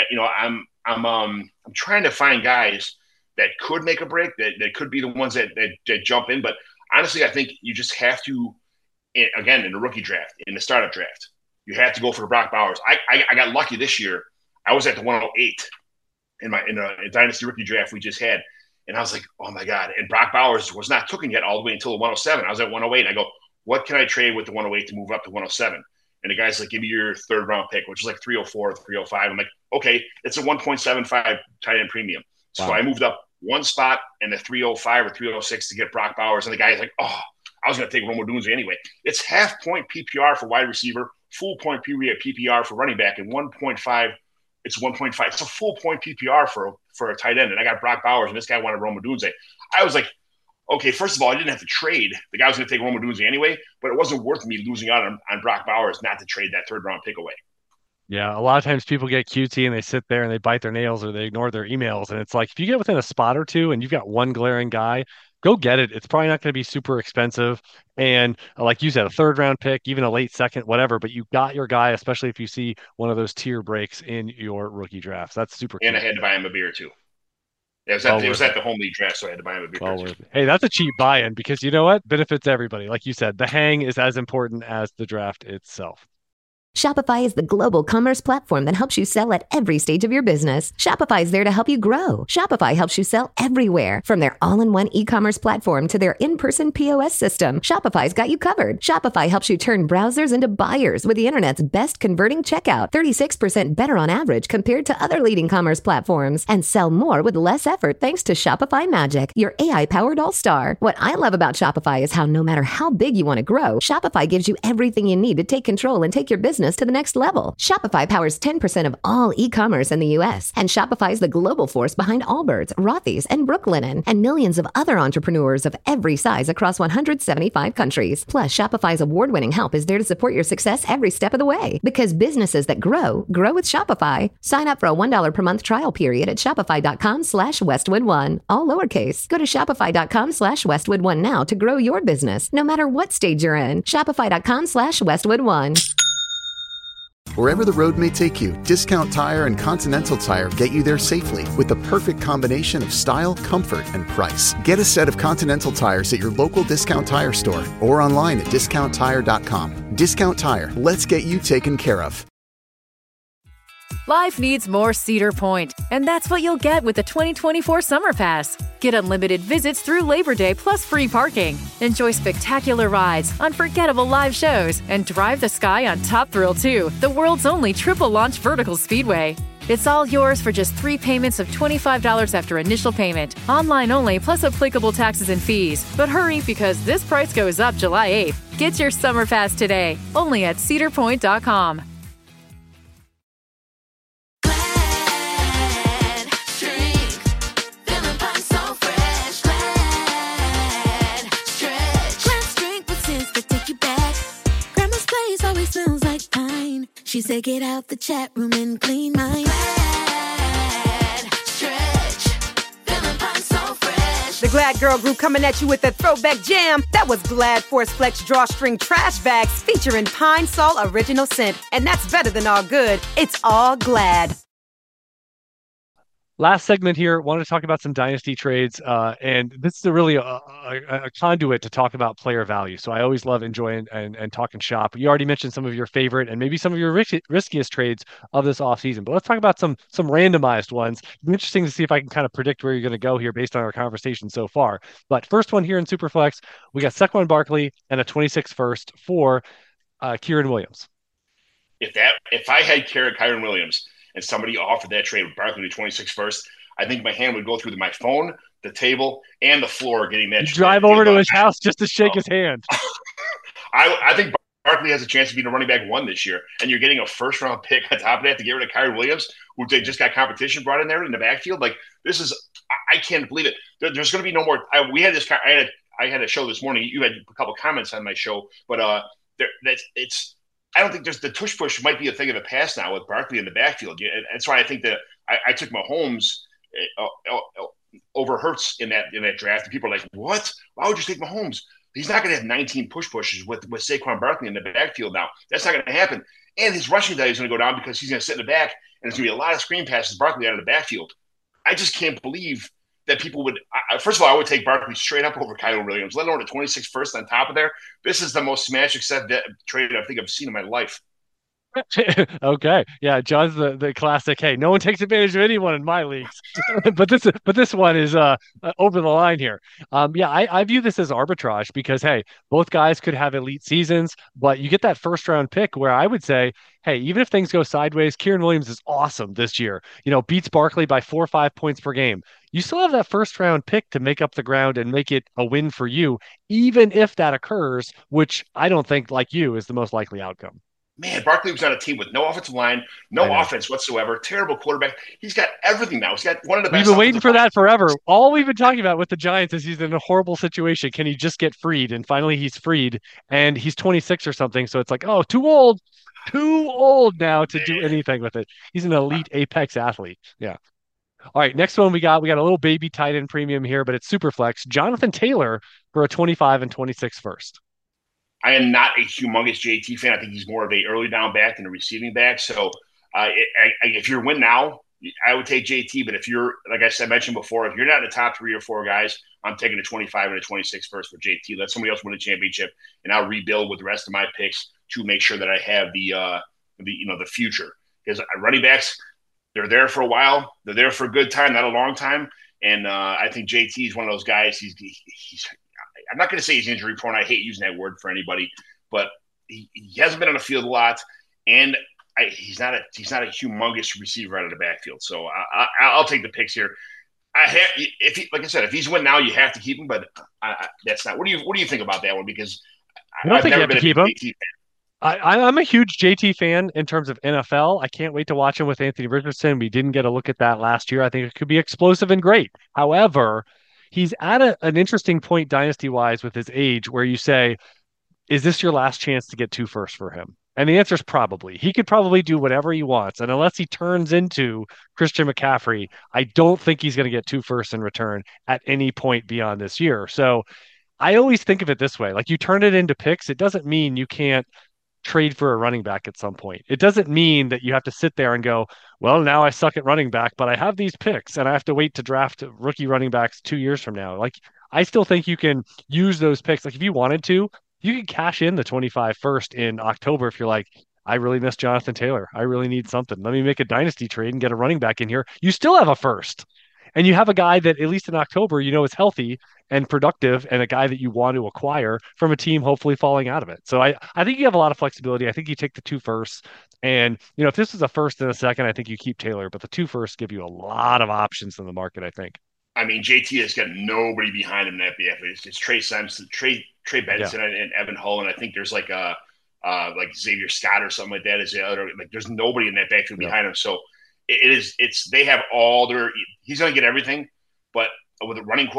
I'm trying to find guys that could make a break, that could be the ones that jump in. But honestly, I think you just have to, again, in the rookie draft, in the startup draft, you have to go for Brock Bowers. I got lucky this year. I was at the 108 in a dynasty rookie draft we just had. And I was like, oh my God. And Brock Bowers was not taken yet all the way until the 107. I was at 108. I go, what can I trade with the 108 to move up to 107? And the guy's like, give me your 3rd round pick, which is like 304, 305. I'm like, okay, it's a 1.75 tight end premium. So I moved up 1 spot in the 305 or 306 to get Brock Bowers. And the guy's like, oh, I was going to take Rome Odunze anyway. It's half point PPR for wide receiver, full point PPR for running back, and 1.5. It's 1.5. It's a full point PPR for a tight end. And I got Brock Bowers, and this guy wanted Rome Odunze. I was like, okay, first of all, I didn't have to trade. The guy was going to take Rome Odunze anyway, but it wasn't worth me losing out on Brock Bowers not to trade that 3rd round pick away. Yeah, a lot of times people get cutesy and they sit there and they bite their nails or they ignore their emails. And it's like, if you get within a spot or 2 and you've got one glaring guy, go get it. It's probably not going to be super expensive. And like you said, a 3rd round pick, even a late 2nd, whatever, but you got your guy, especially if you see one of those tier breaks in your rookie drafts. That's super cool. And I had to buy him a beer too. It was at the home league draft, so I had to buy him a beer. Hey, that's a cheap buy-in, because you know what? Benefits everybody. Like you said, the hang is as important as the draft itself. Shopify is the global commerce platform that helps you sell at every stage of your business. Shopify is there to help you grow. Shopify helps you sell everywhere, from their all-in-one e-commerce platform to their in-person POS system. Shopify's got you covered. Shopify helps you turn browsers into buyers with the internet's best converting checkout, 36% better on average compared to other leading commerce platforms, and sell more with less effort thanks to Shopify Magic, your AI-powered all-star. What I love about Shopify is how no matter how big you want to grow, Shopify gives you everything you need to take control and take your business to the next level. Shopify powers 10% of all e-commerce in the U.S., and Shopify is the global force behind Allbirds, Rothy's, and Brooklinen, and millions of other entrepreneurs of every size across 175 countries. Plus, Shopify's award-winning help is there to support your success every step of the way. Because businesses that grow with Shopify. Sign up for a $1 per month trial period at shopify.com/Westwood1, all lowercase. Go to shopify.com/Westwood1 now to grow your business, no matter what stage you're in. Shopify.com/Westwood1. Wherever the road may take you, Discount Tire and Continental Tire get you there safely with the perfect combination of style, comfort, and price. Get a set of Continental tires at your local Discount Tire store or online at discounttire.com. Discount Tire, let's get you taken care of. Life needs more Cedar Point, and that's what you'll get with the 2024 Summer Pass. Get unlimited visits through Labor Day plus free parking. Enjoy spectacular rides, unforgettable live shows, and drive the sky on Top Thrill 2, the world's only triple-launch vertical speedway. It's all yours for just 3 payments of $25 after initial payment. Online only, plus applicable taxes and fees. But hurry, because this price goes up July 8th. Get your Summer Pass today, only at cedarpoint.com. Since the house always smells like pine. She said, get out the chat room and clean mine. Glad stretch, feeling fine, so fresh. The Glad Girl Group coming at you with a throwback jam. That was Glad Force Flex Drawstring Trash Bags featuring Pine Sol Original Scent. And that's better than all good. It's all Glad. Last segment here, wanted to talk about some dynasty trades, and this is really a conduit to talk about player value. So I always love enjoying and talking shop. You already mentioned some of your favorite and maybe some of your riskiest trades of this offseason, but let's talk about some randomized ones. It'll be interesting to see if I can kind of predict where you're going to go here based on our conversation so far. But first one here in Superflex, we got Saquon Barkley and a 26th first for Kyren Williams. If I had Kyren Williams and somebody offered that trade with Barkley to 26 first, I think my hand would go through my phone, the table, and the floor getting that. Drive over to his house just to shake his hand. I think Barkley has a chance to be the running back 1 this year, and you're getting a first-round pick on top of that to get rid of Kyren Williams, who they just got competition brought in there in the backfield. Like, this is – I can't believe it. There's going to be no more – we had this – I had a show this morning. You had a couple comments on my show, but it's – I don't think the tush push might be a thing of the past now with Barkley in the backfield. That's why I think that I took Mahomes over Hurts in that draft. And people are like, what? Why would you take Mahomes? He's not going to have 19 pushes with Saquon Barkley in the backfield now. That's not going to happen. And his rushing value is going to go down because he's going to sit in the back, and there's going to be a lot of screen passes Barkley out of the backfield. I just can't believe that people would first of all, I would take Barkley straight up over Kyren Williams, let alone a 26th first on top of there. This is the most smash accept trade I think I've seen in my life. Okay. Yeah, John's the classic, hey, no one takes advantage of anyone in my leagues. but this one is over the line here. Yeah, I view this as arbitrage because, hey, both guys could have elite seasons, but you get that first round pick where I would say, hey, even if things go sideways, Kyren Williams is awesome this year. Beats Barkley by 4 or 5 points per game. You still have that first round pick to make up the ground and make it a win for you, even if that occurs, which I don't think, like you, is the most likely outcome. Man, Barkley was on a team with no offensive line, no offense whatsoever, terrible quarterback. He's got everything now. He's got one of the best. We've been waiting for that forever. All we've been talking about with the Giants is he's in a horrible situation. Can he just get freed? And finally he's freed, and he's 26 or something. So it's like, oh, too old now to do anything with it. He's an elite apex athlete. Yeah. All right, next one we got a little baby tight end premium here, but it's Superflex. Jonathan Taylor for a 25 and 26 first. I am not a humongous JT fan. I think he's more of a early down back than a receiving back. So if you're win now, I would take JT. But if you're, like I said, mentioned before, if you're not in the top 3 or 4 guys, I'm taking a 25 and a 26 first for JT. Let somebody else win a championship, and I'll rebuild with the rest of my picks to make sure that I have the future. Because running backs, they're there for a while. They're there for a good time, not a long time. And I think JT is one of those guys. He's I'm not going to say he's injury prone. I hate using that word for anybody, but he hasn't been on the field a lot, and he's not a humongous receiver out of the backfield. So I'll take the picks here. Like I said, if he's win now, you have to keep him. But that's not. What do you think about that one? Because I don't think you have to keep him. I'm a huge JT fan in terms of NFL. I can't wait to watch him with Anthony Richardson. We didn't get a look at that last year. I think it could be explosive and great. However, he's at an interesting point dynasty-wise with his age where you say, is this your last chance to get 2 firsts for him? And the answer is probably. He could probably do whatever he wants. And unless he turns into Christian McCaffrey, I don't think he's going to get 2 firsts in return at any point beyond this year. So I always think of it this way. Like, you turn it into picks, it doesn't mean you can't trade for a running back at some point. It doesn't mean that you have to sit there and go, well, now I suck at running back, but I have these picks and I have to wait to draft rookie running backs 2 years from now. Like, I still think you can use those picks. Like, if you wanted to, you could cash in the 25 first in October if you're like, I really miss Jonathan Taylor. I really need something. Let me make a dynasty trade and get a running back in here. You still have a first. And you have a guy that, at least in October, is healthy and productive, and a guy that you want to acquire from a team hopefully falling out of it. So I think you have a lot of flexibility. I think you take the 2 firsts. And, if this is a first and a second, I think you keep Taylor. But the 2 firsts give you a lot of options in the market, I think. I mean, JT has got nobody behind him in that BF. It's Trey Simpson, Trey Benson, and Evan Hull. And I think there's like Xavier Scott or something like that is the other. Like, there's nobody in that backfield behind him. So they have all their. He's going to get everything, but with a running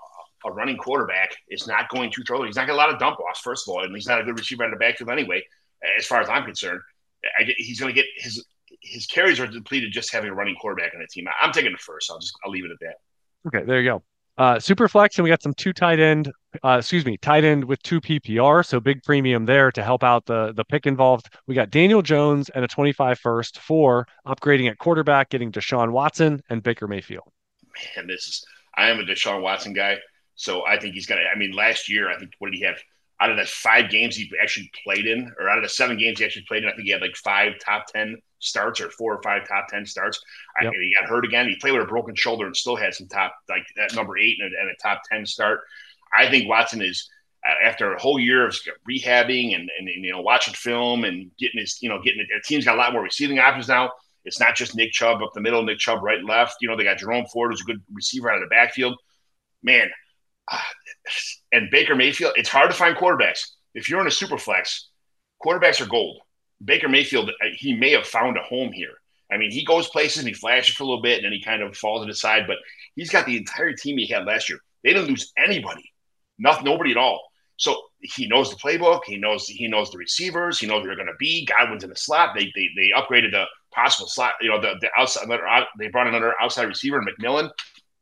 quarterback is not going to throw. He's not got a lot of dump offs, first of all, and he's not a good receiver out of the backfield anyway. as far as I'm concerned. He's going to get his carries are depleted just having a running quarterback on the team. I'm taking the first. I'll leave it at that. Okay, there you go. Super flex, and we got some tight end with 2 PPR, so big premium there to help out the pick involved. We got Daniel Jones and a 25 first for upgrading at quarterback, getting Deshaun Watson and Baker Mayfield. Man, I am a Deshaun Watson guy, so I think he's gonna. I mean, last year I think what did he have? Out of the 5 games he actually played in, or out of the 7 games he actually played in, I think he had like 5 top 10 starts or 4 or 5 top 10 starts. Yep. He got hurt again. He played with a broken shoulder and still had some top, like that number 8 and a top 10 start. I think Watson is, after a whole year of rehabbing and watching film and getting the team's got a lot more receiving options now. It's not just Nick Chubb up the middle, Nick Chubb right and left. They got Jerome Ford, who's a good receiver out of the backfield. Man, and Baker Mayfield, it's hard to find quarterbacks. If you're in a super flex, quarterbacks are gold. Baker Mayfield, he may have found a home here. I mean, he goes places and he flashes for a little bit and then he kind of falls to the side, but he's got the entire team he had last year. They didn't lose anybody, nobody at all. So he knows the playbook. He knows the receivers. He knows where they're going to be. Godwin's in the slot. They upgraded the possible slot. The outside. They brought another outside receiver, McMillan.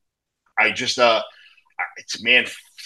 It's man,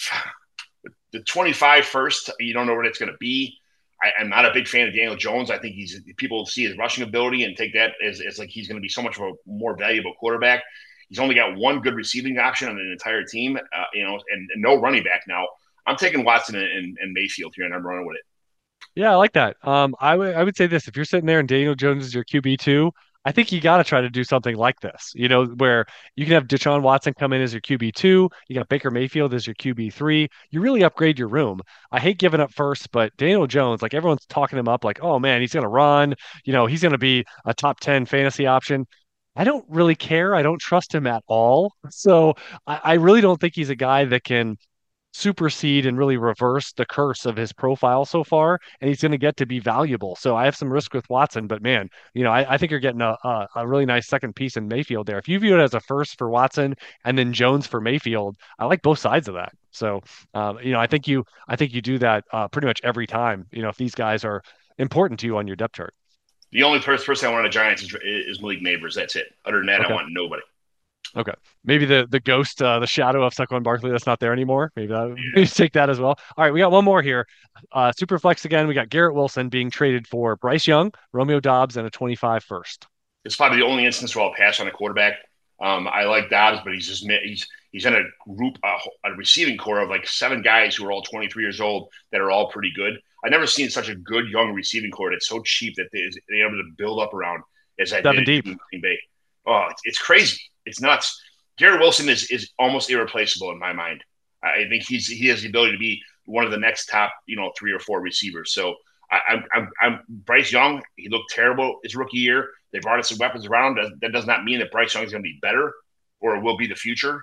the 25 first. You don't know where it's going to be. I'm not a big fan of Daniel Jones. I think people see his rushing ability and take that as like he's going to be so much of a more valuable quarterback. He's only got one good receiving option on an entire team, and no running back now. I'm taking Watson and Mayfield here, and I'm running with it. Yeah, I like that. I would say this: if you're sitting there and Daniel Jones is your QB2, I think you got to try to do something like this. Where you can have Deshaun Watson come in as your QB2, you got Baker Mayfield as your QB3. You really upgrade your room. I hate giving up first, but Daniel Jones, like everyone's talking him up, like, oh man, he's gonna run. He's gonna be a top 10 fantasy option. I don't really care. I don't trust him at all. So I really don't think he's a guy that can supersede and really reverse the curse of his profile so far, and he's going to get to be valuable. So I have some risk with Watson, but man, I think you're getting a really nice second piece in Mayfield there. If you view it as a first for Watson and then Jones for Mayfield, I like both sides of that. So I think you do that pretty much every time. If these guys are important to you on your depth chart. The only person I want on the Giants is Malik Neighbors. That's it. Other than that, okay. I want nobody. Okay. Maybe the ghost, the shadow of Saquon Barkley that's not there anymore. Maybe take that as well. All right, we got one more here. Super flex again. We got Garrett Wilson being traded for Bryce Young, Romeo Doubs, and a 25 first. It's probably the only instance where I'll pass on a quarterback. I like Doubs, but he's in a group, a receiving core of like 7 guys who are all 23 years old that are all pretty good. I've never seen such a good young receiving core that's so cheap that they're able to build up around as I did in Green Bay. Oh, it's crazy. It's nuts. Garrett Wilson is almost irreplaceable in my mind. I think he has the ability to be one of the next top 3 or 4 receivers. So I'm Bryce Young. He looked terrible his rookie year. They brought in some weapons around. That does not mean that Bryce Young is going to be better or will be the future.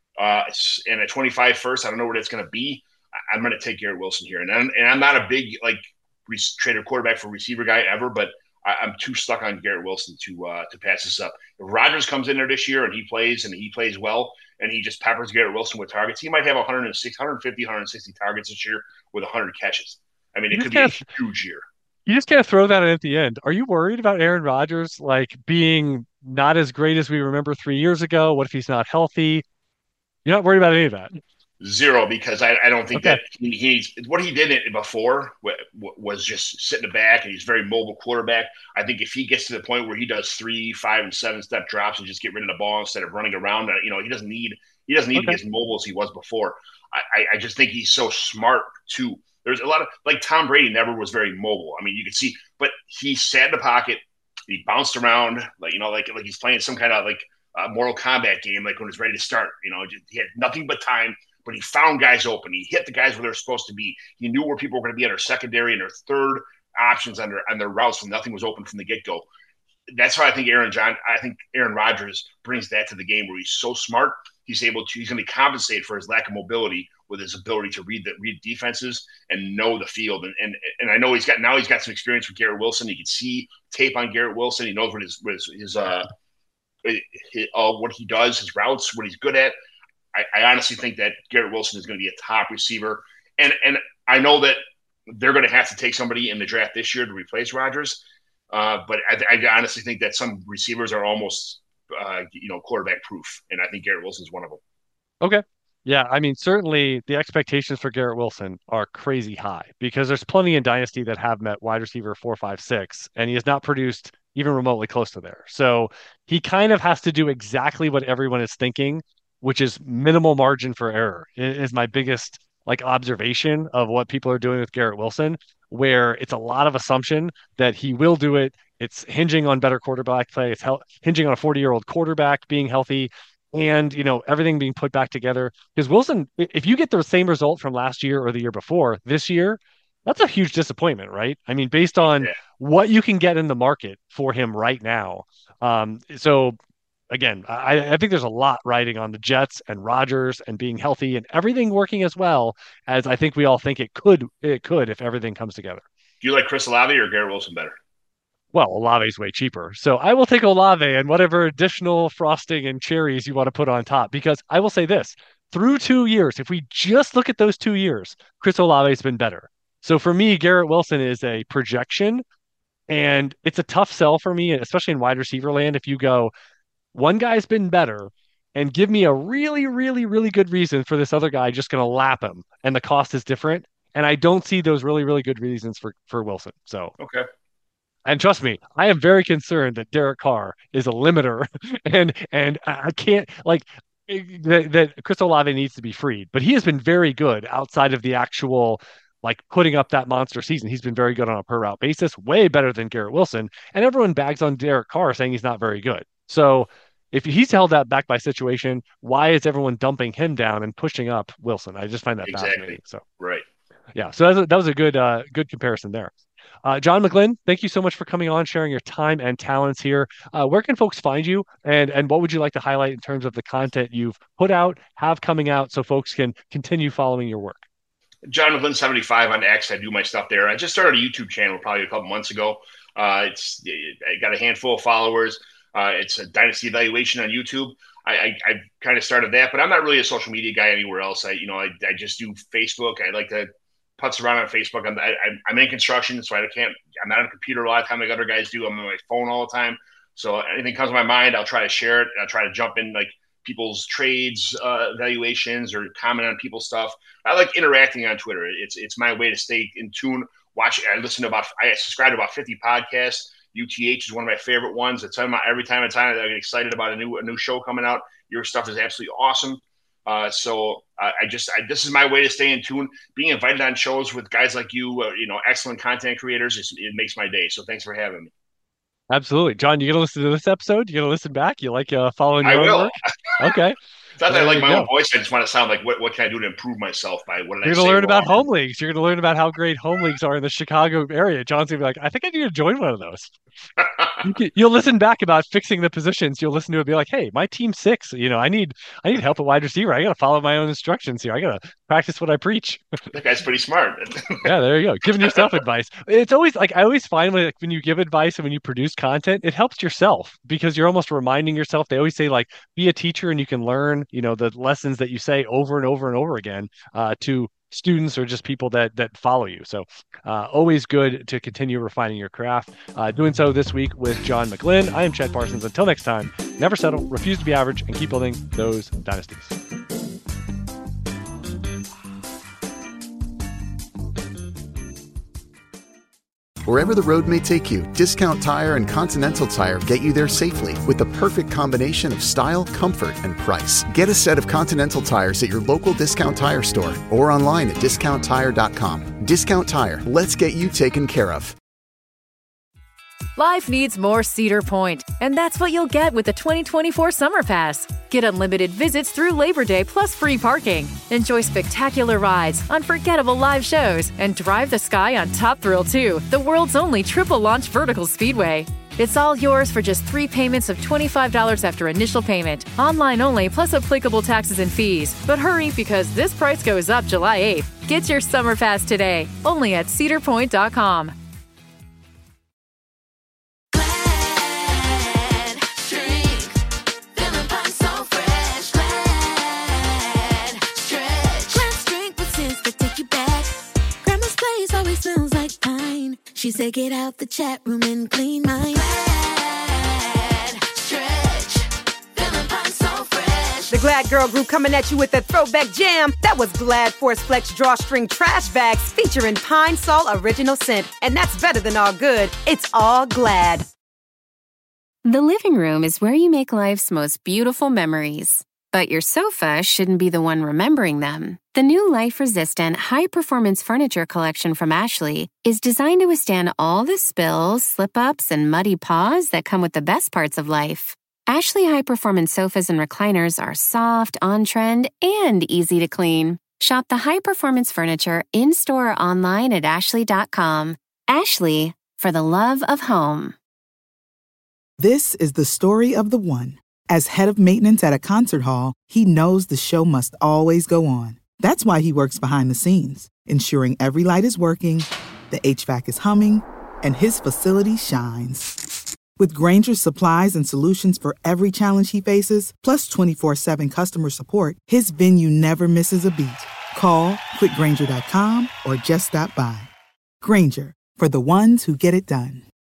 And at 25 first, I don't know where that's going to be. I'm going to take Garrett Wilson here, and I'm not a big traded quarterback for receiver guy ever, but I'm too stuck on Garrett Wilson to pass this up. If Rodgers comes in there this year and he plays well, and he just peppers Garrett Wilson with targets, he might have 150, 160 targets this year with 100 catches. I mean, it could be a huge year. You just can't throw that in at the end. Are you worried about Aaron Rodgers being not as great as we remember 3 years ago? What if he's not healthy? You're not worried about any of that. Zero, because I don't think that he's what he did before was just sit in the back, and he's a very mobile quarterback. I think if he gets to the point where he does 3, 5, and 7 step drops and just get rid of the ball instead of running around, he doesn't need to be as mobile as he was before. I just think he's so smart too. There's a lot of Tom Brady never was very mobile. I mean, you can see, but he sat in the pocket, he bounced around like he's playing some kind of Mortal Kombat game, when he's ready to start. He had nothing but time. But he found guys open. He hit the guys where they're supposed to be. He knew where people were going to be on their secondary and their third options on their routes when nothing was open from the get-go. That's how I think Aaron Rodgers brings that to the game, where he's so smart. He's going to be compensated for his lack of mobility with his ability to read defenses and know the field. And I know he's got some experience with Garrett Wilson. You can see tape on Garrett Wilson. He knows what what he does, his routes, what he's good at. I honestly think that Garrett Wilson is going to be a top receiver. And I know that they're going to have to take somebody in the draft this year to replace Rodgers. But I honestly think that some receivers are almost, quarterback proof. And I think Garrett Wilson's one of them. Okay. Yeah, I mean, certainly the expectations for Garrett Wilson are crazy high because there's plenty in Dynasty that have met wide receiver 4, 5, 6, and he has not produced even remotely close to there. So he kind of has to do exactly what everyone is thinking, which is minimal margin for error is my biggest observation of what people are doing with Garrett Wilson, where it's a lot of assumption that he will do it. It's hinging on better quarterback play. It's hinging on a 40-year-old quarterback being healthy. And, everything being put back together. Because Wilson, if you get the same result from last year or the year before, this year, that's a huge disappointment, right? I mean, based on what you can get in the market for him right now. So, again, I think there's a lot riding on the Jets and Rodgers and being healthy and everything working as well as I think we all think it could if everything comes together. Do you like Chris Olave or Garrett Wilson better? Well, Olave's way cheaper. So I will take Olave and whatever additional frosting and cherries you want to put on top, because I will say this, through 2 years, if we just look at those 2 years, Chris Olave's been better. So for me, Garrett Wilson is a projection, and it's a tough sell for me, especially in wide receiver land. If you go, one guy's been better and give me a really, really, really good reason for this other guy just going to lap him and the cost is different. And I don't see those really, really good reasons for Wilson. So, okay. And trust me, I am very concerned that Derek Carr is a limiter, and I can't that Chris Olave needs to be freed. But he has been very good outside of the actual putting up that monster season. He's been very good on a per route basis, way better than Garrett Wilson. And everyone bags on Derek Carr saying he's not very good. So if he's held that back by situation, why is everyone dumping him down and pushing up Wilson? I just find that fascinating. So right, yeah. So that was a good comparison there. John McGlynn, thank you so much for coming on, sharing your time and talents here. Where can folks find you, and what would you like to highlight in terms of the content you've put out, have coming out, so folks can continue following your work? John McGlynn 75 on X. I do my stuff there. I just started a YouTube channel probably a couple months ago. I got a handful of followers. It's a Dynasty Evaluation on YouTube. I kind of started that, but I'm not really a social media guy anywhere else. I just do Facebook. I like to putz around on Facebook. I'm in construction, so I'm not on a computer a lot of the time like other guys do. I'm on my phone all the time. So anything comes to my mind, I'll try to share it. I'll try to jump in people's trades, evaluations, or comment on people's stuff. I like interacting on Twitter. It's my way to stay in tune. I subscribe to about 50 podcasts. UTH is one of my favorite ones. Every time I get excited about a new show coming out. Your stuff is absolutely awesome. So this is my way to stay in tune. Being invited on shows with guys like you, excellent content creators, it makes my day. So thanks for having me. Absolutely. John, you going to listen to this episode? You going to listen back? You like following your own work? Okay. It's not that I like my own voice. I just want to sound like what can I do to improve myself by what did I say? You're going to learn about home leagues. You're going to learn about how great home leagues are in the Chicago area. John's going to be like, I think I need to join one of those. You'll listen back about fixing the positions. You'll listen to it and be like, hey, my team's 6. I need help at wide receiver. I got to follow my own instructions here. I got to practice what I preach. That guy's pretty smart. Yeah, there you go. Giving yourself advice. It's always I always find when you give advice and when you produce content, it helps yourself because you're almost reminding yourself. They always say be a teacher and you can learn, the lessons that you say over and over and over again to students or just people that follow you. So always good to continue refining your craft. Doing so this week with John McGlynn. I am Chet Parsons. Until next time, never settle, refuse to be average, and keep building those dynasties. Wherever the road may take you, Discount Tire and Continental Tire get you there safely with the perfect combination of style, comfort, and price. Get a set of Continental tires at your local Discount Tire store or online at discounttire.com. Discount Tire, let's get you taken care of. Life needs more Cedar Point, and that's what you'll get with the 2024 Summer Pass. Get unlimited visits through Labor Day plus free parking. Enjoy spectacular rides, unforgettable live shows, and drive the sky on Top Thrill 2, the world's only triple-launch vertical speedway. It's all yours for just 3 payments of $25 after initial payment. Online only, plus applicable taxes and fees. But hurry, because this price goes up July 8th. Get your Summer Pass today, only at cedarpoint.com. Always smells like pine. She said get out the chat room and clean mine. Glad stretch, feeling pine so fresh. The Glad Girl Group coming at you with a throwback jam. That was Glad Force Flex Drawstring Trash Bags featuring Pine Sol Original Scent. And that's better than all good. It's all Glad. The living room is where you make life's most beautiful memories. But your sofa shouldn't be the one remembering them. The new life-resistant, high-performance furniture collection from Ashley is designed to withstand all the spills, slip-ups, and muddy paws that come with the best parts of life. Ashley high-performance sofas and recliners are soft, on-trend, and easy to clean. Shop the high-performance furniture in-store or online at ashley.com. Ashley, for the love of home. This is the story of the one. As head of maintenance at a concert hall, he knows the show must always go on. That's why he works behind the scenes, ensuring every light is working, the HVAC is humming, and his facility shines. With Grainger's supplies and solutions for every challenge he faces, plus 24/7 customer support, his venue never misses a beat. Call quickgrainger.com or just stop by. Grainger, for the ones who get it done.